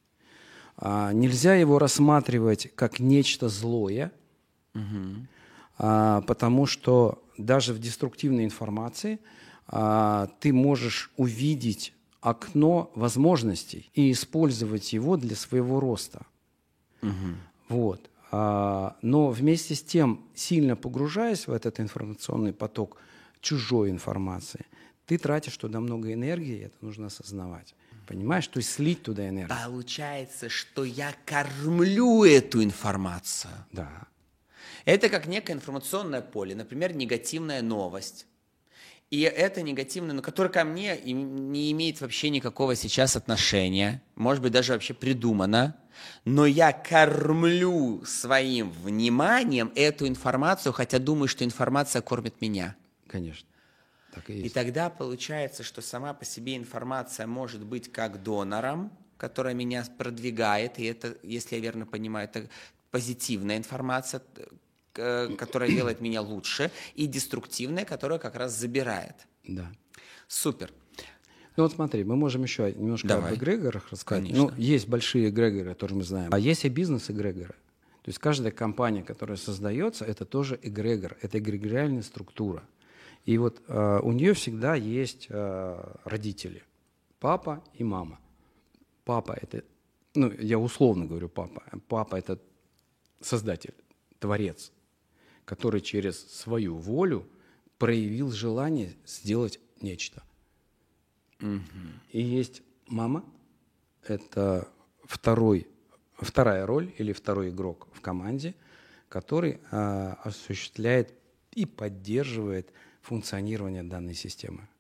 [SPEAKER 2] А, нельзя его рассматривать как нечто злое,
[SPEAKER 1] угу.
[SPEAKER 2] а, потому что даже в деструктивной информации а, ты можешь увидеть окно возможностей и использовать его для своего роста.
[SPEAKER 1] Угу.
[SPEAKER 2] Вот. А, но вместе с тем, сильно погружаясь в этот информационный поток чужой информации, ты тратишь туда много энергии, и это нужно осознавать. Понимаешь? То есть слить туда энергию.
[SPEAKER 1] Получается, что я кормлю эту информацию.
[SPEAKER 2] Да.
[SPEAKER 1] Это как некое информационное поле, например, негативная новость. И это негативное, но которое ко мне не имеет вообще никакого сейчас отношения, может быть, даже вообще придумано, но я кормлю своим вниманием эту информацию, хотя думаю, что информация кормит меня.
[SPEAKER 2] Конечно. Так и есть.
[SPEAKER 1] И тогда получается, что сама по себе информация может быть как донором, которая меня продвигает, и это, если я верно понимаю, это позитивная информация, которая делает меня лучше, и деструктивная, которая как раз забирает.
[SPEAKER 2] Да.
[SPEAKER 1] Супер.
[SPEAKER 2] Ну вот смотри, мы можем еще немножко
[SPEAKER 1] Давай.
[SPEAKER 2] об эгрегорах рассказать.
[SPEAKER 1] Конечно.
[SPEAKER 2] Ну, есть большие эгрегоры, которые мы знаем. А есть и бизнес-эгрегоры. То есть каждая компания, которая создается, это тоже эгрегор, это эгрегориальная структура. И вот э, у нее всегда есть э, родители. Папа и мама. Папа – это, ну, я условно говорю папа. Папа – это создатель, творец, который через свою волю проявил желание сделать нечто. Mm-hmm. И есть мама – это второй, вторая роль или второй игрок в команде, который э, осуществляет и поддерживает функционирование данной системы.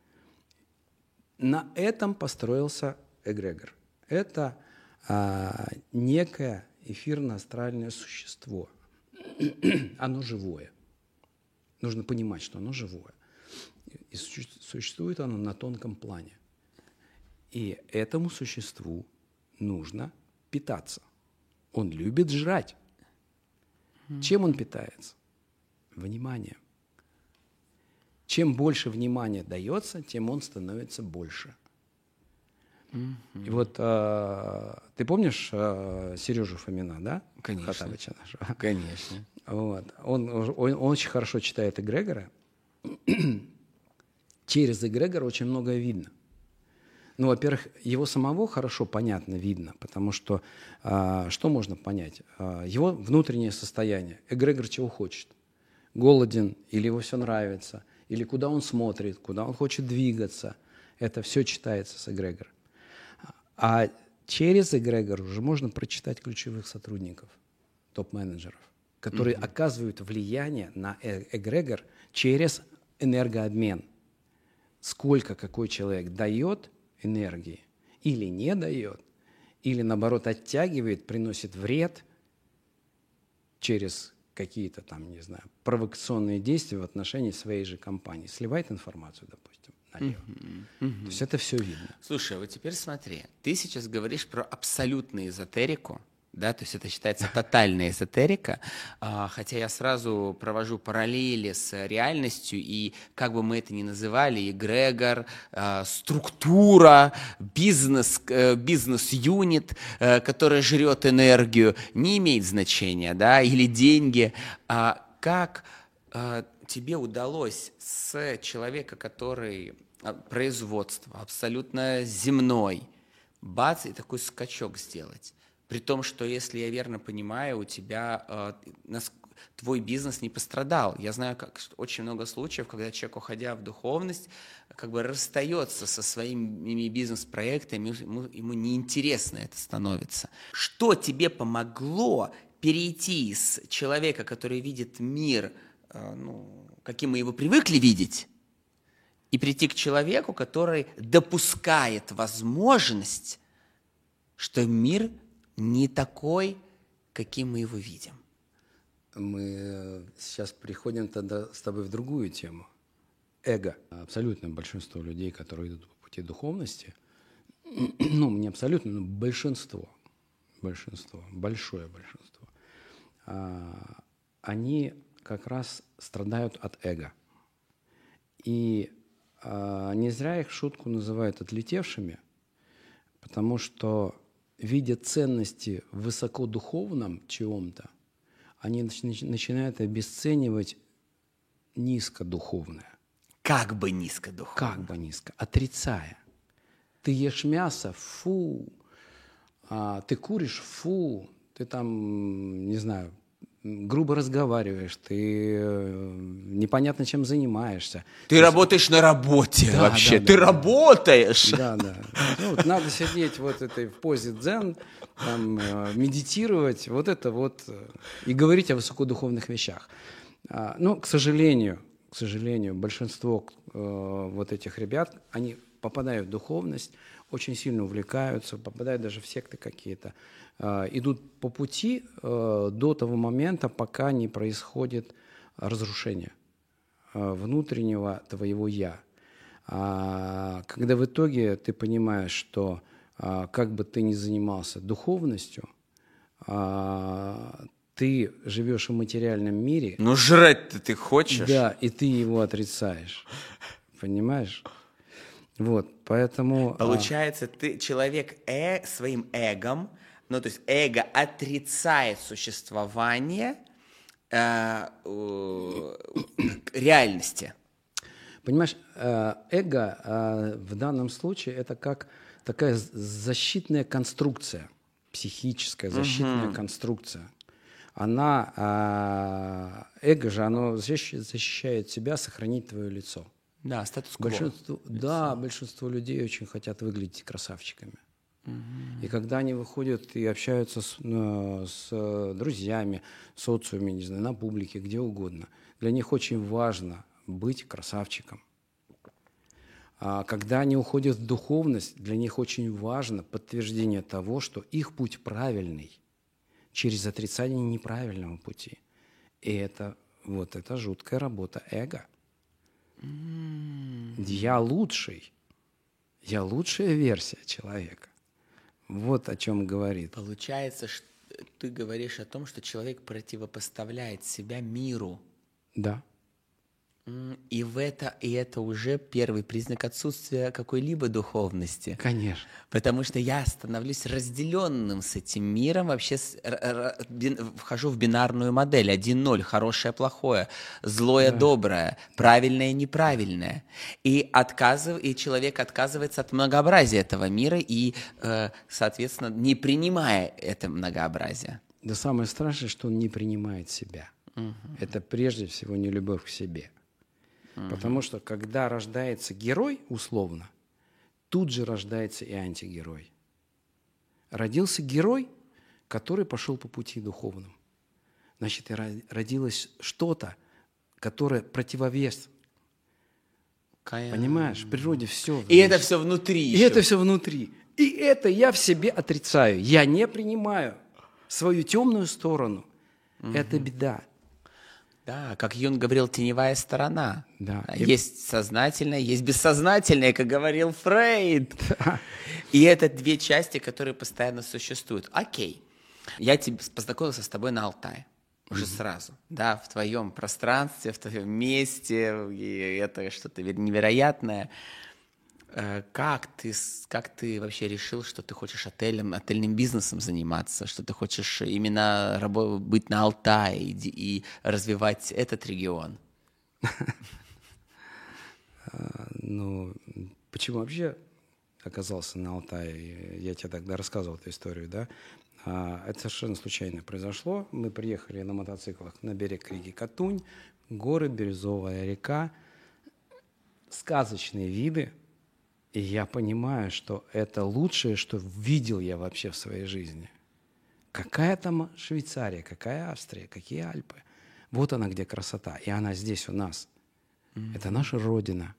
[SPEAKER 2] На этом построился эгрегор. Это а, некое эфирно-астральное существо. Оно живое. Нужно понимать, что оно живое. И существует оно на тонком плане. И этому существу нужно питаться. Он любит жрать. Чем он питается? Вниманием. Чем больше внимания дается, тем он становится больше. Mm-hmm. И вот а, ты помнишь а, Сережу Фомина, да?
[SPEAKER 1] Конечно.
[SPEAKER 2] Хаттабыча нашего?
[SPEAKER 1] Конечно.
[SPEAKER 2] Вот. Он, он, он очень хорошо читает эгрегоры. Через эгрегор очень многое видно. Ну, во-первых, его самого хорошо понятно видно, потому что а, что можно понять? А, его внутреннее состояние. Эгрегор чего хочет? Голоден или его все нравится? Или куда он смотрит, куда он хочет двигаться. Это все читается с эгрегора. А через эгрегор уже можно прочитать ключевых сотрудников, топ-менеджеров, которые mm-hmm. оказывают влияние на эгрегор через энергообмен. Сколько какой человек дает энергии или не дает, или наоборот оттягивает, приносит вред через какие-то там, не знаю, провокационные действия в отношении своей же компании. Сливает информацию, допустим, налево. Uh-huh. Uh-huh. То есть это все видно.
[SPEAKER 1] Слушай, вот теперь смотри. Ты сейчас говоришь про абсолютную эзотерику, да, то есть это считается тотальная эзотерика, а, хотя я сразу провожу параллели с реальностью, и как бы мы это ни называли, эгрегор, а, структура, бизнес, а, бизнес-юнит, а, которая жрет энергию, не имеет значения, да, или деньги. А как а, тебе удалось с человека, который а, производство абсолютно земной, бац, и такой скачок сделать? При том, что, если я верно понимаю, у тебя э, нас, твой бизнес не пострадал. Я знаю как, очень много случаев, когда человек, уходя в духовность, как бы расстается со своими бизнес-проектами, ему, ему неинтересно это становится. Что тебе помогло перейти из человека, который видит мир, э, ну, каким мы его привыкли видеть, и прийти к человеку, который допускает возможность, что мир не такой, каким мы его видим?
[SPEAKER 2] Мы сейчас переходим тогда с тобой в другую тему. Эго. Абсолютное большинство людей, которые идут по пути духовности, ну, не абсолютно, но большинство, большинство, большое большинство, они как раз страдают от эго. И не зря их в шутку называют отлетевшими, потому что, видя ценности в высокодуховном чьем-то, они начинают обесценивать низкодуховное.
[SPEAKER 1] Как бы низкодуховное?
[SPEAKER 2] Как бы низко, отрицая. Ты ешь мясо, фу. А, ты куришь, фу. Ты там, не знаю, грубо разговариваешь, ты э, непонятно чем занимаешься.
[SPEAKER 1] Ты То работаешь есть... на работе да, вообще, да, ты да, работаешь.
[SPEAKER 2] Да, да. Ну, вот надо сидеть вот этой в позе дзен, там, э, медитировать, вот это вот, э, и говорить о высокодуховных вещах. А, но, к сожалению, к сожалению, большинство э, вот этих ребят, они попадают в духовность, очень сильно увлекаются, попадают даже в секты какие-то, э, идут по пути э, до того момента, пока не происходит разрушение э, внутреннего твоего «я». А, когда в итоге ты понимаешь, что а, как бы ты ни занимался духовностью, а, ты живешь в материальном мире.
[SPEAKER 1] Ну жрать-то ты хочешь?
[SPEAKER 2] Да, и ты его отрицаешь. Понимаешь? Вот, поэтому...
[SPEAKER 1] Получается, ты человек э, своим эгом, ну то есть эго отрицает существование э, э, реальности.
[SPEAKER 2] Понимаешь, э, эго э, в данном случае это как такая з- защитная конструкция, психическая защитная
[SPEAKER 1] Мгм.
[SPEAKER 2] конструкция. Она, а, эго же, оно защищ- защищает себя, сохранить твое лицо.
[SPEAKER 1] Да, статус-кво.
[SPEAKER 2] Большинство, да, большинство людей очень хотят выглядеть красавчиками. И когда они выходят и общаются с, ну, с э, друзьями, в социуме, не знаю, на публике, где угодно, для них очень важно быть красавчиком. А когда они уходят в духовность, для них очень важно подтверждение того, что их путь правильный через отрицание неправильного пути. И это, вот это жуткая работа эго. Я лучший. Я лучшая версия человека. Вот о чем говорит.
[SPEAKER 1] Получается, ш- ты говоришь о том, что человек противопоставляет себя миру.
[SPEAKER 2] Да.
[SPEAKER 1] М, И, в это, и это уже первый признак отсутствия какой-либо духовности.
[SPEAKER 2] Конечно.
[SPEAKER 1] Потому что я становлюсь разделенным с этим миром, вообще с- р- р- бин- вхожу в бинарную модель. один-ноль, хорошее, плохое, злое,
[SPEAKER 2] Да.
[SPEAKER 1] доброе, правильное, неправильное. И, отказыв... и человек отказывается от многообразия этого мира и, э, соответственно, не принимая это многообразие.
[SPEAKER 2] Да самое страшное, что он не принимает себя. Это прежде всего не любовь к себе. Потому что когда рождается герой, условно, тут же рождается и антигерой. Родился герой, который пошел по пути духовному. Значит, и ро- родилось что-то, которое противовес. Понимаешь, в природе все.
[SPEAKER 1] И это все внутри
[SPEAKER 2] И
[SPEAKER 1] еще.
[SPEAKER 2] это все внутри. И это я в себе отрицаю. Я не принимаю свою темную сторону. Это беда.
[SPEAKER 1] Да, как Юнг говорил, теневая сторона.
[SPEAKER 2] Да.
[SPEAKER 1] Есть сознательное, есть бессознательное, как говорил Фрейд. И это две части, которые постоянно существуют. Окей, я тебе познакомился с тобой на Алтае. Уже сразу, да, в твоем пространстве, в твоем месте, и это что-то невероятное. Э, Как ты, с- как ты вообще решил, что ты хочешь отелем, отельным бизнесом заниматься, что ты хочешь именно рабо- быть на Алтае и, ди- и развивать этот регион?
[SPEAKER 2] Ну, почему вообще оказался на Алтае? Я тебе тогда рассказывал эту историю, да? А, Это совершенно случайно произошло. Мы приехали на мотоциклах на берег реки Катунь, горы, бирюзовая река, сказочные виды. И я понимаю, что это лучшее, что видел я вообще в своей жизни. Какая там Швейцария, какая Австрия, какие Альпы. Вот она, где красота. И она здесь у нас. Это наша родина.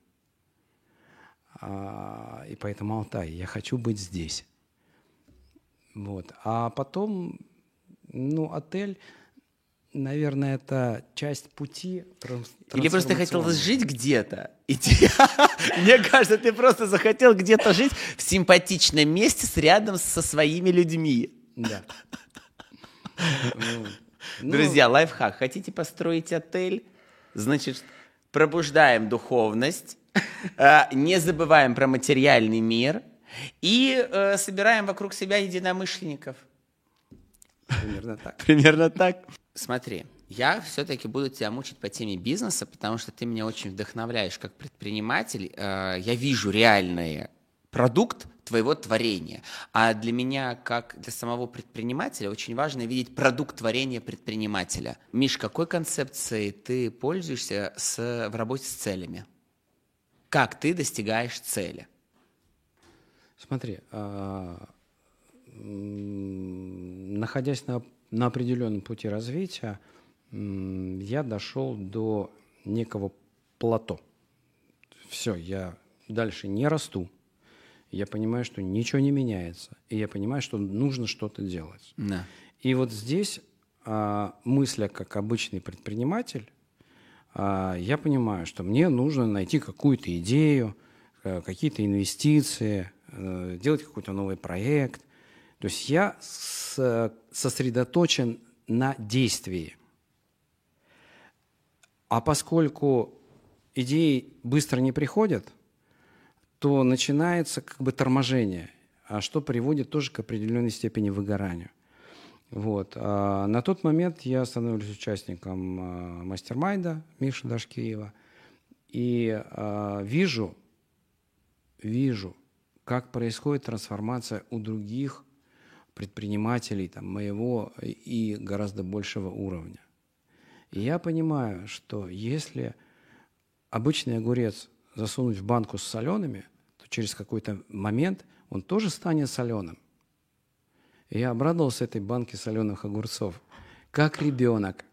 [SPEAKER 2] А, и поэтому Алтай. Я хочу быть здесь. Вот. А потом, ну, отель, наверное, это часть пути тран-
[SPEAKER 1] Или просто ты хотел
[SPEAKER 2] трансформационного.
[SPEAKER 1] жить где-то? И те- Мне кажется, ты просто захотел где-то жить в симпатичном месте с рядом со своими людьми.
[SPEAKER 2] Да. Ну, ну,
[SPEAKER 1] Друзья, лайфхак. Хотите построить отель? Значит, пробуждаем духовность, э, не забываем про материальный мир и э, собираем вокруг себя единомышленников.
[SPEAKER 2] примерно так.
[SPEAKER 1] Примерно так. Смотри, я все-таки буду тебя мучить по теме бизнеса, потому что ты меня очень вдохновляешь как предприниматель. Э, Я вижу реальный продукт твоего творения. А для меня, как для самого предпринимателя, очень важно видеть продукт творения предпринимателя. Миш, какой концепцией ты пользуешься с, в работе с целями? Как ты достигаешь цели?
[SPEAKER 2] Смотри, а, м, находясь на, на определенном пути развития, м, я дошел до некого плато. Все, я дальше не расту. Я понимаю, что ничего не меняется. И я понимаю, что нужно что-то делать.
[SPEAKER 1] Да.
[SPEAKER 2] И вот здесь, а, мысля как обычный предприниматель, а, я понимаю, что мне нужно найти какую-то идею, э, какие-то инвестиции, э, делать какой-то новый проект. То есть я с- сосредоточен на действии. А поскольку идеи быстро не приходят, то начинается как бы торможение, а что приводит тоже к определенной степени выгоранию. Вот. А на тот момент я становлюсь участником а, мастер-майнда Миши Дашкиева, И э, вижу, вижу, как происходит трансформация у других предпринимателей там, моего и гораздо большего уровня. И я понимаю, что если обычный огурец засунуть в банку с солеными, то через какой-то момент он тоже станет соленым. И я обрадовался этой банке соленых огурцов, как ребенок.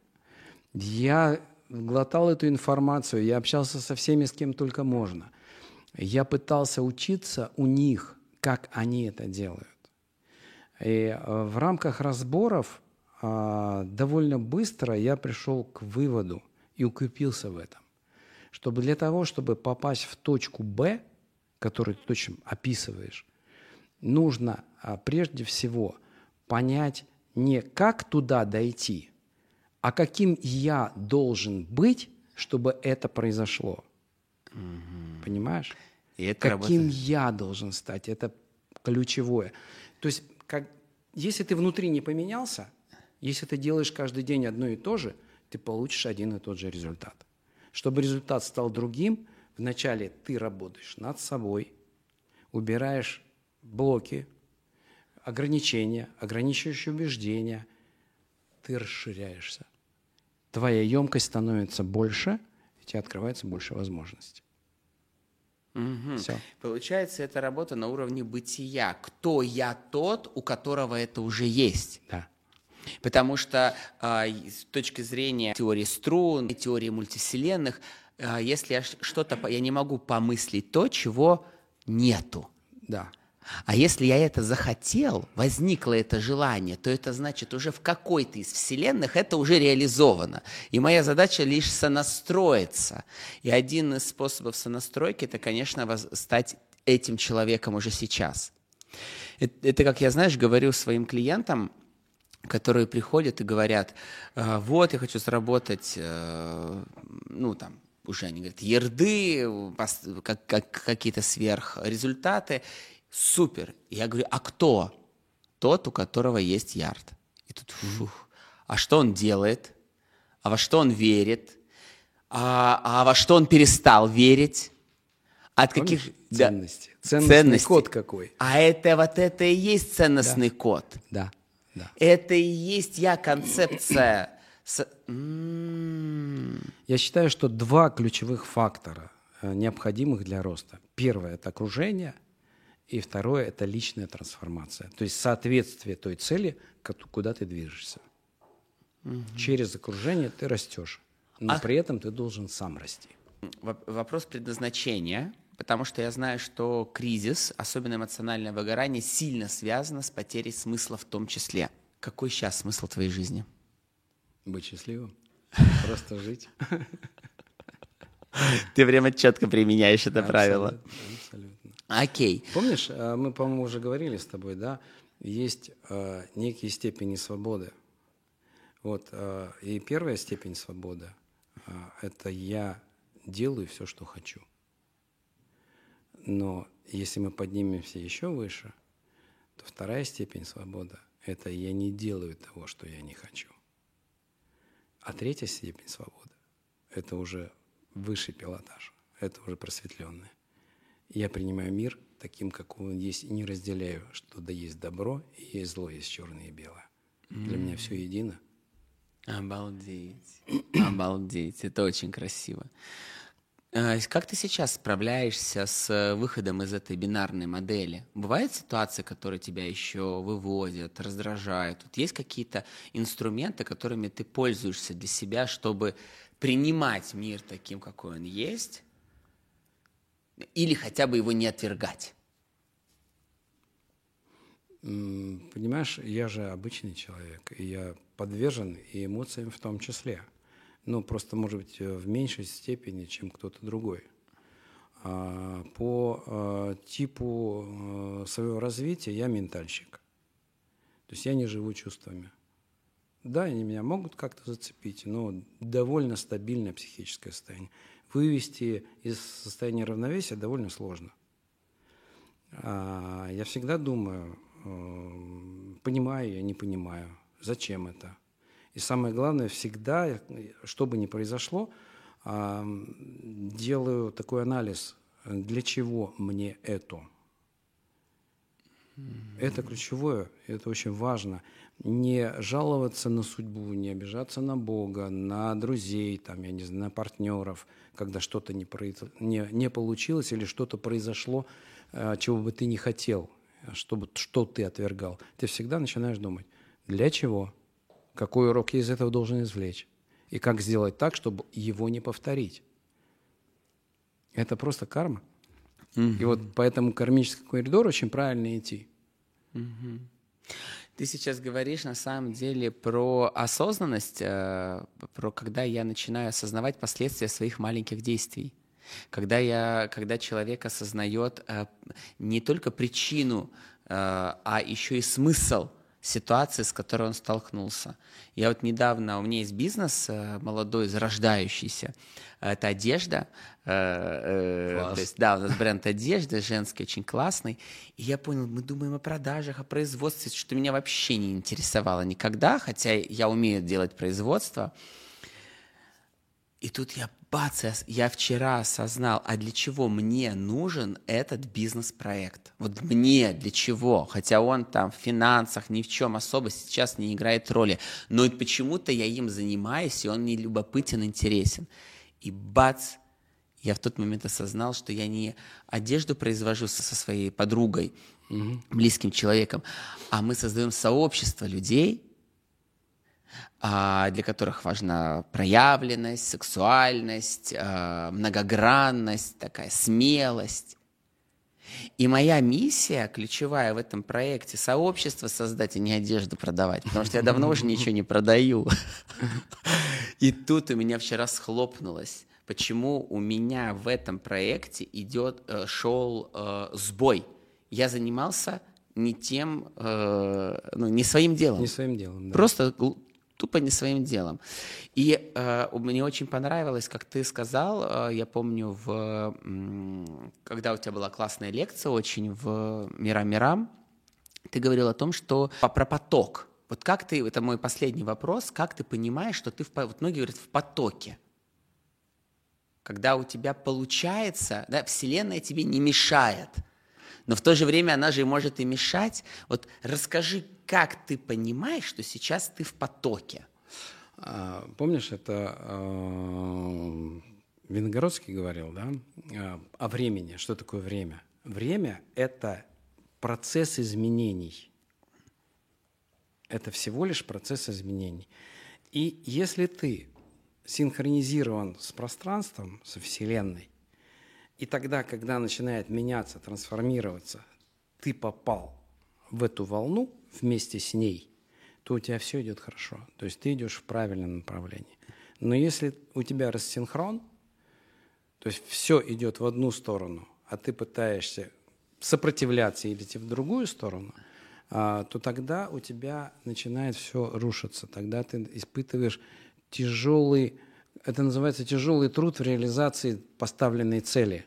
[SPEAKER 2] Я глотал эту информацию, я общался со всеми, с кем только можно. Я пытался учиться у них, как они это делают. И в рамках разборов довольно быстро я пришел к выводу и укрепился в этом, чтобы для того, чтобы попасть в точку Б, которую ты точно описываешь, нужно прежде всего понять не как туда дойти, а каким я должен быть, чтобы это произошло. Угу. Понимаешь?
[SPEAKER 1] И это
[SPEAKER 2] каким
[SPEAKER 1] работает.
[SPEAKER 2] Я должен стать, это ключевое. То есть, как, если ты внутри не поменялся, если ты делаешь каждый день одно и то же, ты получишь один и тот же результат. Чтобы результат стал другим, вначале ты работаешь над собой, убираешь блоки, ограничения, ограничивающие убеждения, ты расширяешься. Твоя емкость становится больше, и у тебя открывается больше возможностей.
[SPEAKER 1] Угу. Все. Получается, это работа на уровне бытия. Кто я тот, у которого это уже есть?
[SPEAKER 2] Да.
[SPEAKER 1] Потому что э, с точки зрения теории струн, теории мультивселенных, э, если я что-то, я не могу помыслить то, чего нету.
[SPEAKER 2] Да.
[SPEAKER 1] А если я это захотел, возникло это желание, то это значит, уже в какой-то из вселенных это уже реализовано. И моя задача лишь сонастроиться. И один из способов сонастройки – это, конечно, стать этим человеком уже сейчас. Это, это, как я, знаешь, говорю своим клиентам, которые приходят и говорят: вот, я хочу заработать, ну, там, уже они говорят, ерды, как, как, какие-то сверхрезультаты. Супер. Я говорю: а кто? Тот, у которого есть ярд. И тут, фух, а что он делает? А во что он верит? А, а во что он перестал верить? От
[SPEAKER 2] Помнишь?
[SPEAKER 1] каких
[SPEAKER 2] Ценности.
[SPEAKER 1] Да,
[SPEAKER 2] Ценностный
[SPEAKER 1] ценности.
[SPEAKER 2] код какой.
[SPEAKER 1] А это вот это и есть ценностный
[SPEAKER 2] да.
[SPEAKER 1] код.
[SPEAKER 2] Да, да.
[SPEAKER 1] Это и есть я, концепция. С... М-м-м.
[SPEAKER 2] Я считаю, что два ключевых фактора, необходимых для роста. Первое – это окружение. И второе – это личная трансформация. То есть соответствие той цели, куда ты движешься. Угу. Через окружение ты растешь, но а... при этом ты должен сам расти.
[SPEAKER 1] Вопрос предназначения, потому что я знаю, что кризис, особенно эмоциональное выгорание, сильно связано с потерей смысла в том числе. Какой сейчас смысл твоей жизни?
[SPEAKER 2] Быть счастливым. Просто жить.
[SPEAKER 1] Ты прямо четко применяешь это правило.
[SPEAKER 2] Абсолютно.
[SPEAKER 1] Окей.
[SPEAKER 2] Помнишь, мы, по-моему, уже говорили с тобой, да, есть э, некие степени свободы. Вот, э, и первая степень свободы э, – это я делаю все, что хочу. Но если мы поднимемся еще выше, то вторая степень свободы – это я не делаю того, что я не хочу. А третья степень свободы – это уже высший пилотаж, это уже просветленное. Я принимаю мир таким, как он есть, и не разделяю, что да есть добро, и есть зло, есть черное и белое. Mm. Для меня все едино.
[SPEAKER 1] Обалдеть. Обалдеть. Это очень красиво. Как ты сейчас справляешься с выходом из этой бинарной модели? Бывают ситуации, которые тебя еще выводят, раздражают? Вот есть какие-то инструменты, которыми ты пользуешься для себя, чтобы принимать мир таким, какой он есть, или хотя бы его не отвергать?
[SPEAKER 2] Понимаешь, я же обычный человек, и я подвержен и эмоциям в том числе. Ну, просто, может быть, в меньшей степени, чем кто-то другой. По типу своего развития я ментальщик. То есть я не живу чувствами. Да, они меня могут как-то зацепить, но довольно стабильное психическое состояние. Вывести из состояния равновесия довольно сложно. Я всегда думаю, понимаю я, не понимаю, зачем это. И самое главное, всегда, что бы ни произошло, а, делаю такой анализ, для чего мне это. Это ключевое, это очень важно. Не жаловаться на судьбу, не обижаться на Бога, на друзей, там, я не знаю, на партнеров, когда что-то не, произ... не, не получилось или что-то произошло, чего бы ты не хотел, чтобы, что ты отвергал. Ты всегда начинаешь думать, для чего, какой урок я из этого должен извлечь, и как сделать так, чтобы его не повторить. Это просто карма. Mm-hmm. И вот поэтому кармический коридор очень правильно идти.
[SPEAKER 1] Mm-hmm. Ты сейчас говоришь на самом деле про осознанность, э, про когда я начинаю осознавать последствия своих маленьких действий. Когда, я, когда человек осознает э, не только причину, э, а еще и смысл ситуации, с которой он столкнулся. Я вот недавно, у меня есть бизнес э, молодой, зарождающийся, это одежда, э, э, то есть, да, у нас бренд одежды женский, очень классный, и я понял, мы думаем о продажах, о производстве, что меня вообще не интересовало никогда, хотя я умею делать производство. И тут я, бац, я, я вчера осознал, а для чего мне нужен этот бизнес-проект? Вот мне для чего? Хотя он там в финансах ни в чем особо сейчас не играет роли. Но почему-то я им занимаюсь, и он мне любопытен, интересен. И бац, я в тот момент осознал, что я не одежду произвожу со, со своей подругой, mm-hmm. близким человеком, а мы создаем сообщество людей, для которых важна проявленность, сексуальность, многогранность, такая смелость. И моя миссия ключевая в этом проекте — сообщество создать, а не одежду продавать, потому что я давно уже ничего не продаю. И тут у меня вчера схлопнулось, почему у меня в этом проекте идет, шел сбой. Я занимался не тем, ну, не своим делом.
[SPEAKER 2] Не своим делом, да.
[SPEAKER 1] Просто тупо не своим делом. И э, мне очень понравилось, как ты сказал, э, я помню, в, э, когда у тебя была классная лекция очень в «Мирам-мирам», ты говорил о том, что про поток. Вот как ты, это мой последний вопрос, как ты понимаешь, что ты, в, вот многие говорят, в потоке. Когда у тебя получается, да, Вселенная тебе не мешает, но в то же время она же может и мешать. Вот расскажи, как ты понимаешь, что сейчас ты в потоке?
[SPEAKER 2] А, помнишь, это э, Виногородский говорил, да, э, о времени. Что такое время? Время – это процесс изменений. Это всего лишь процесс изменений. И если ты синхронизирован с пространством, со Вселенной, и тогда, когда начинает меняться, трансформироваться, ты попал в эту волну вместе с ней, то у тебя все идет хорошо. То есть ты идешь в правильном направлении. Но если у тебя рассинхрон, то есть все идет в одну сторону, а ты пытаешься сопротивляться и идти в другую сторону, то тогда у тебя начинает все рушиться. Тогда ты испытываешь тяжелый, это называется тяжелый труд в реализации поставленной цели.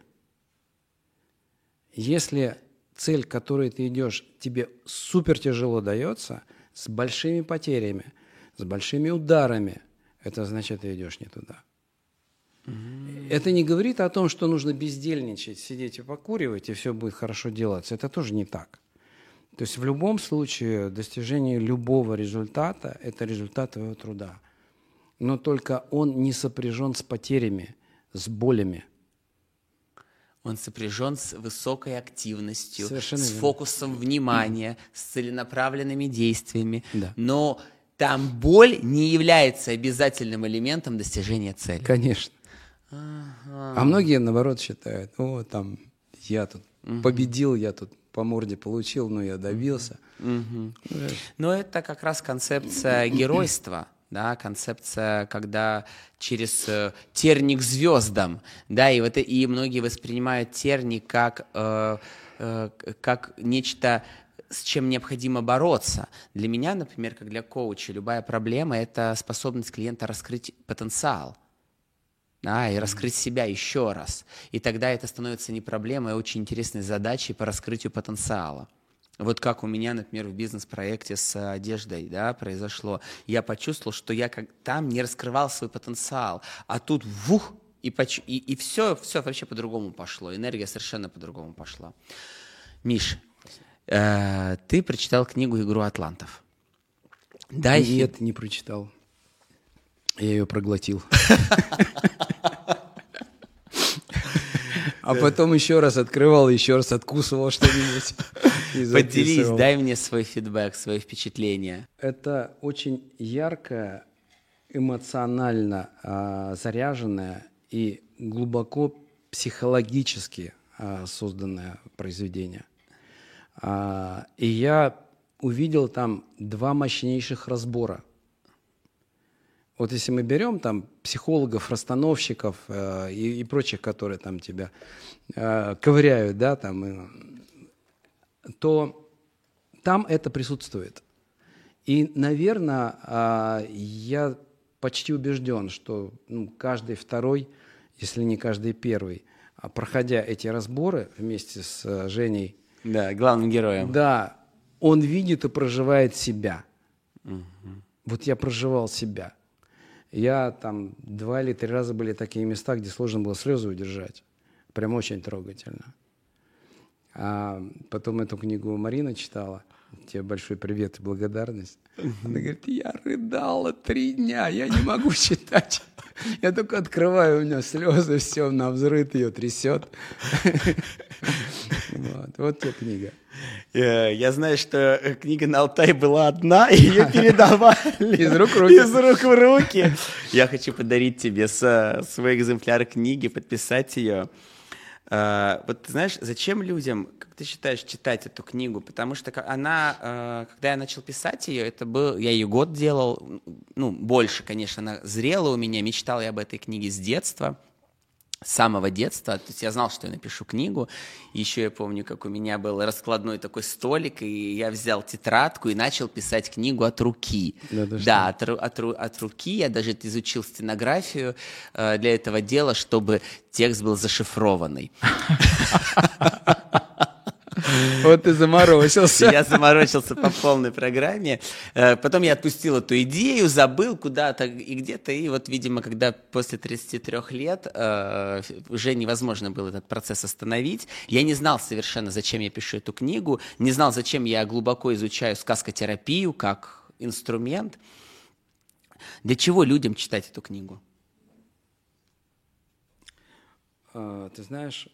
[SPEAKER 2] Если цель, к которой ты идешь, тебе супер тяжело дается, с большими потерями, с большими ударами, это значит, ты идешь не туда. Mm-hmm. Это не говорит о том, что нужно бездельничать, сидеть и покуривать, и все будет хорошо делаться. Это тоже не так. То есть в любом случае достижение любого результата – это результат твоего труда. Но только он не сопряжен с потерями, с болями.
[SPEAKER 1] Он сопряжен с высокой активностью,
[SPEAKER 2] Совершенно
[SPEAKER 1] с
[SPEAKER 2] верно.
[SPEAKER 1] Фокусом внимания, с целенаправленными действиями.
[SPEAKER 2] Да.
[SPEAKER 1] Но там боль не является обязательным элементом достижения цели.
[SPEAKER 2] Конечно.
[SPEAKER 1] Ага.
[SPEAKER 2] А многие, наоборот, считают, о, там, я тут угу. победил, я тут по морде получил, но я добился.
[SPEAKER 1] Угу. Да. Но это как раз концепция геройства. Да, концепция, когда через э, терник к звездам, да, и, вот, и многие воспринимают терник как, э, э, как нечто, с чем необходимо бороться. Для меня, например, как для коуча, любая проблема – это способность клиента раскрыть потенциал, да, и mm-hmm. раскрыть себя еще раз. И тогда это становится не проблемой, а очень интересной задачей по раскрытию потенциала. Вот как у меня, например, в бизнес-проекте с одеждой, да, произошло. Я почувствовал, что я как там не раскрывал свой потенциал, а тут вух, И, поч- и, и все, все вообще по-другому пошло. Энергия совершенно по-другому пошла. Миш, э, ты прочитал книгу «Игру атлантов». Дай
[SPEAKER 2] Нет,
[SPEAKER 1] фи-
[SPEAKER 2] не прочитал. Я ее проглотил. А потом еще раз открывал, еще раз откусывал что-нибудь. и
[SPEAKER 1] Поделись,
[SPEAKER 2] записывал.
[SPEAKER 1] дай мне свой фидбэк, свои впечатления.
[SPEAKER 2] Это очень яркое, эмоционально а, заряженное и глубоко психологически а, созданное произведение. А, и я увидел там два мощнейших разбора. Вот если мы берем там психологов, расстановщиков э, и, и прочих, которые там тебя э, ковыряют, да, там, э, то там это присутствует. И, наверное, э, я почти убежден, что ну, каждый второй, если не каждый первый, а проходя эти разборы вместе с э, Женей,
[SPEAKER 1] Да, главным героем.
[SPEAKER 2] да, он видит и проживает себя. Угу. Вот я проживал себя. Я там два или три раза были такие места, где сложно было слезы удержать. Прям очень трогательно. А потом эту книгу Марина читала. Тебе большой привет и благодарность. Она говорит, я рыдала три дня, я не могу читать. Я только открываю, у меня слезы, все, навзрыд ее трясет. Вот, вот тебе книга.
[SPEAKER 1] Я знаю, что книга на Алтай была одна, и ее передавали
[SPEAKER 2] из рук в руки.
[SPEAKER 1] Из рук в руки. Я хочу подарить тебе свой экземпляр книги, подписать ее. Вот ты знаешь, зачем людям, как ты считаешь, читать эту книгу? Потому что она, когда я начал писать ее, это был, я ее год делал, ну, больше, конечно, она зрела у меня, мечтал я об этой книге с детства. С самого детства, то есть я знал, что я напишу книгу. Еще я помню, как у меня был раскладной такой столик, и я взял тетрадку и начал писать книгу от руки. Да, да от, от, от руки. Я даже изучил стенографию э, для этого дела, чтобы текст был зашифрованный.
[SPEAKER 2] Вот ты заморочился.
[SPEAKER 1] Я заморочился по полной программе. Потом я отпустил эту идею, забыл куда-то и где-то. И вот, видимо, когда после тридцати трёх лет уже невозможно было этот процесс остановить, я не знал совершенно, зачем я пишу эту книгу, не знал, зачем я глубоко изучаю сказкотерапию как инструмент. Для чего людям читать эту книгу?
[SPEAKER 2] Ты знаешь...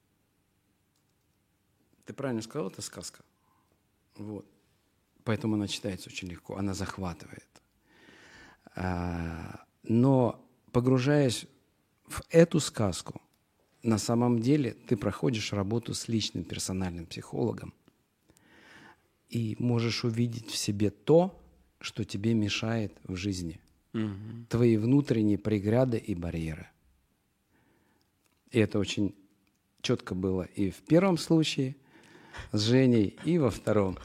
[SPEAKER 2] Ты правильно сказал, это сказка. Вот. Поэтому она читается очень легко, она захватывает. Но погружаясь в эту сказку, на самом деле ты проходишь работу с личным персональным психологом и можешь увидеть в себе то, что тебе мешает в жизни. Угу. Твои внутренние преграды и барьеры. И это очень четко было и в первом случае, с Женей, и во втором.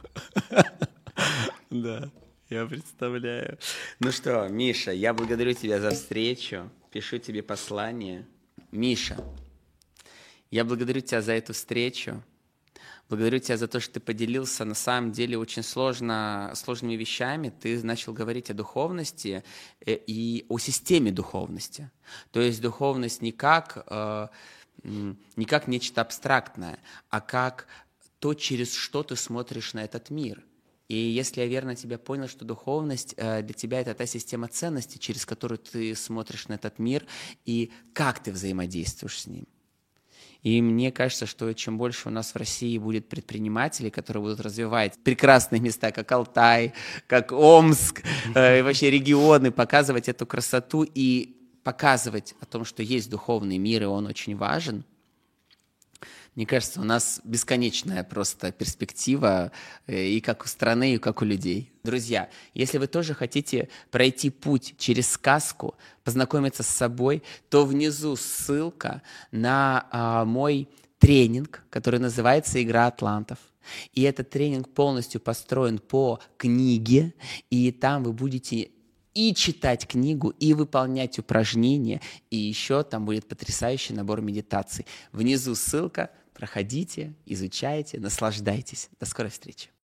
[SPEAKER 1] Да, я представляю. Ну что, Миша, я благодарю тебя за встречу, пишу тебе послание. Миша, я благодарю тебя за эту встречу, благодарю тебя за то, что ты поделился на самом деле очень сложно, сложными вещами. Ты начал говорить о духовности и о системе духовности. То есть духовность не как, не как нечто абстрактное, а как то, через что ты смотришь на этот мир. И если я верно тебя понял, что духовность э, для тебя это та система ценностей, через которую ты смотришь на этот мир, и как ты взаимодействуешь с ним. И мне кажется, что чем больше у нас в России будет предпринимателей, которые будут развивать прекрасные места, как Алтай, как Омск, э, и вообще регионы, показывать эту красоту и показывать о том, что есть духовный мир, и он очень важен, мне кажется, у нас бесконечная просто перспектива и как у страны, и как у людей. Друзья, если вы тоже хотите пройти путь через сказку, познакомиться с собой, то внизу ссылка на а, мой тренинг, который называется «Игра атлантов». И этот тренинг полностью построен по книге, и там вы будете и читать книгу, и выполнять упражнения, и еще там будет потрясающий набор медитаций. Внизу ссылка. Проходите, изучайте, наслаждайтесь. До скорой встречи.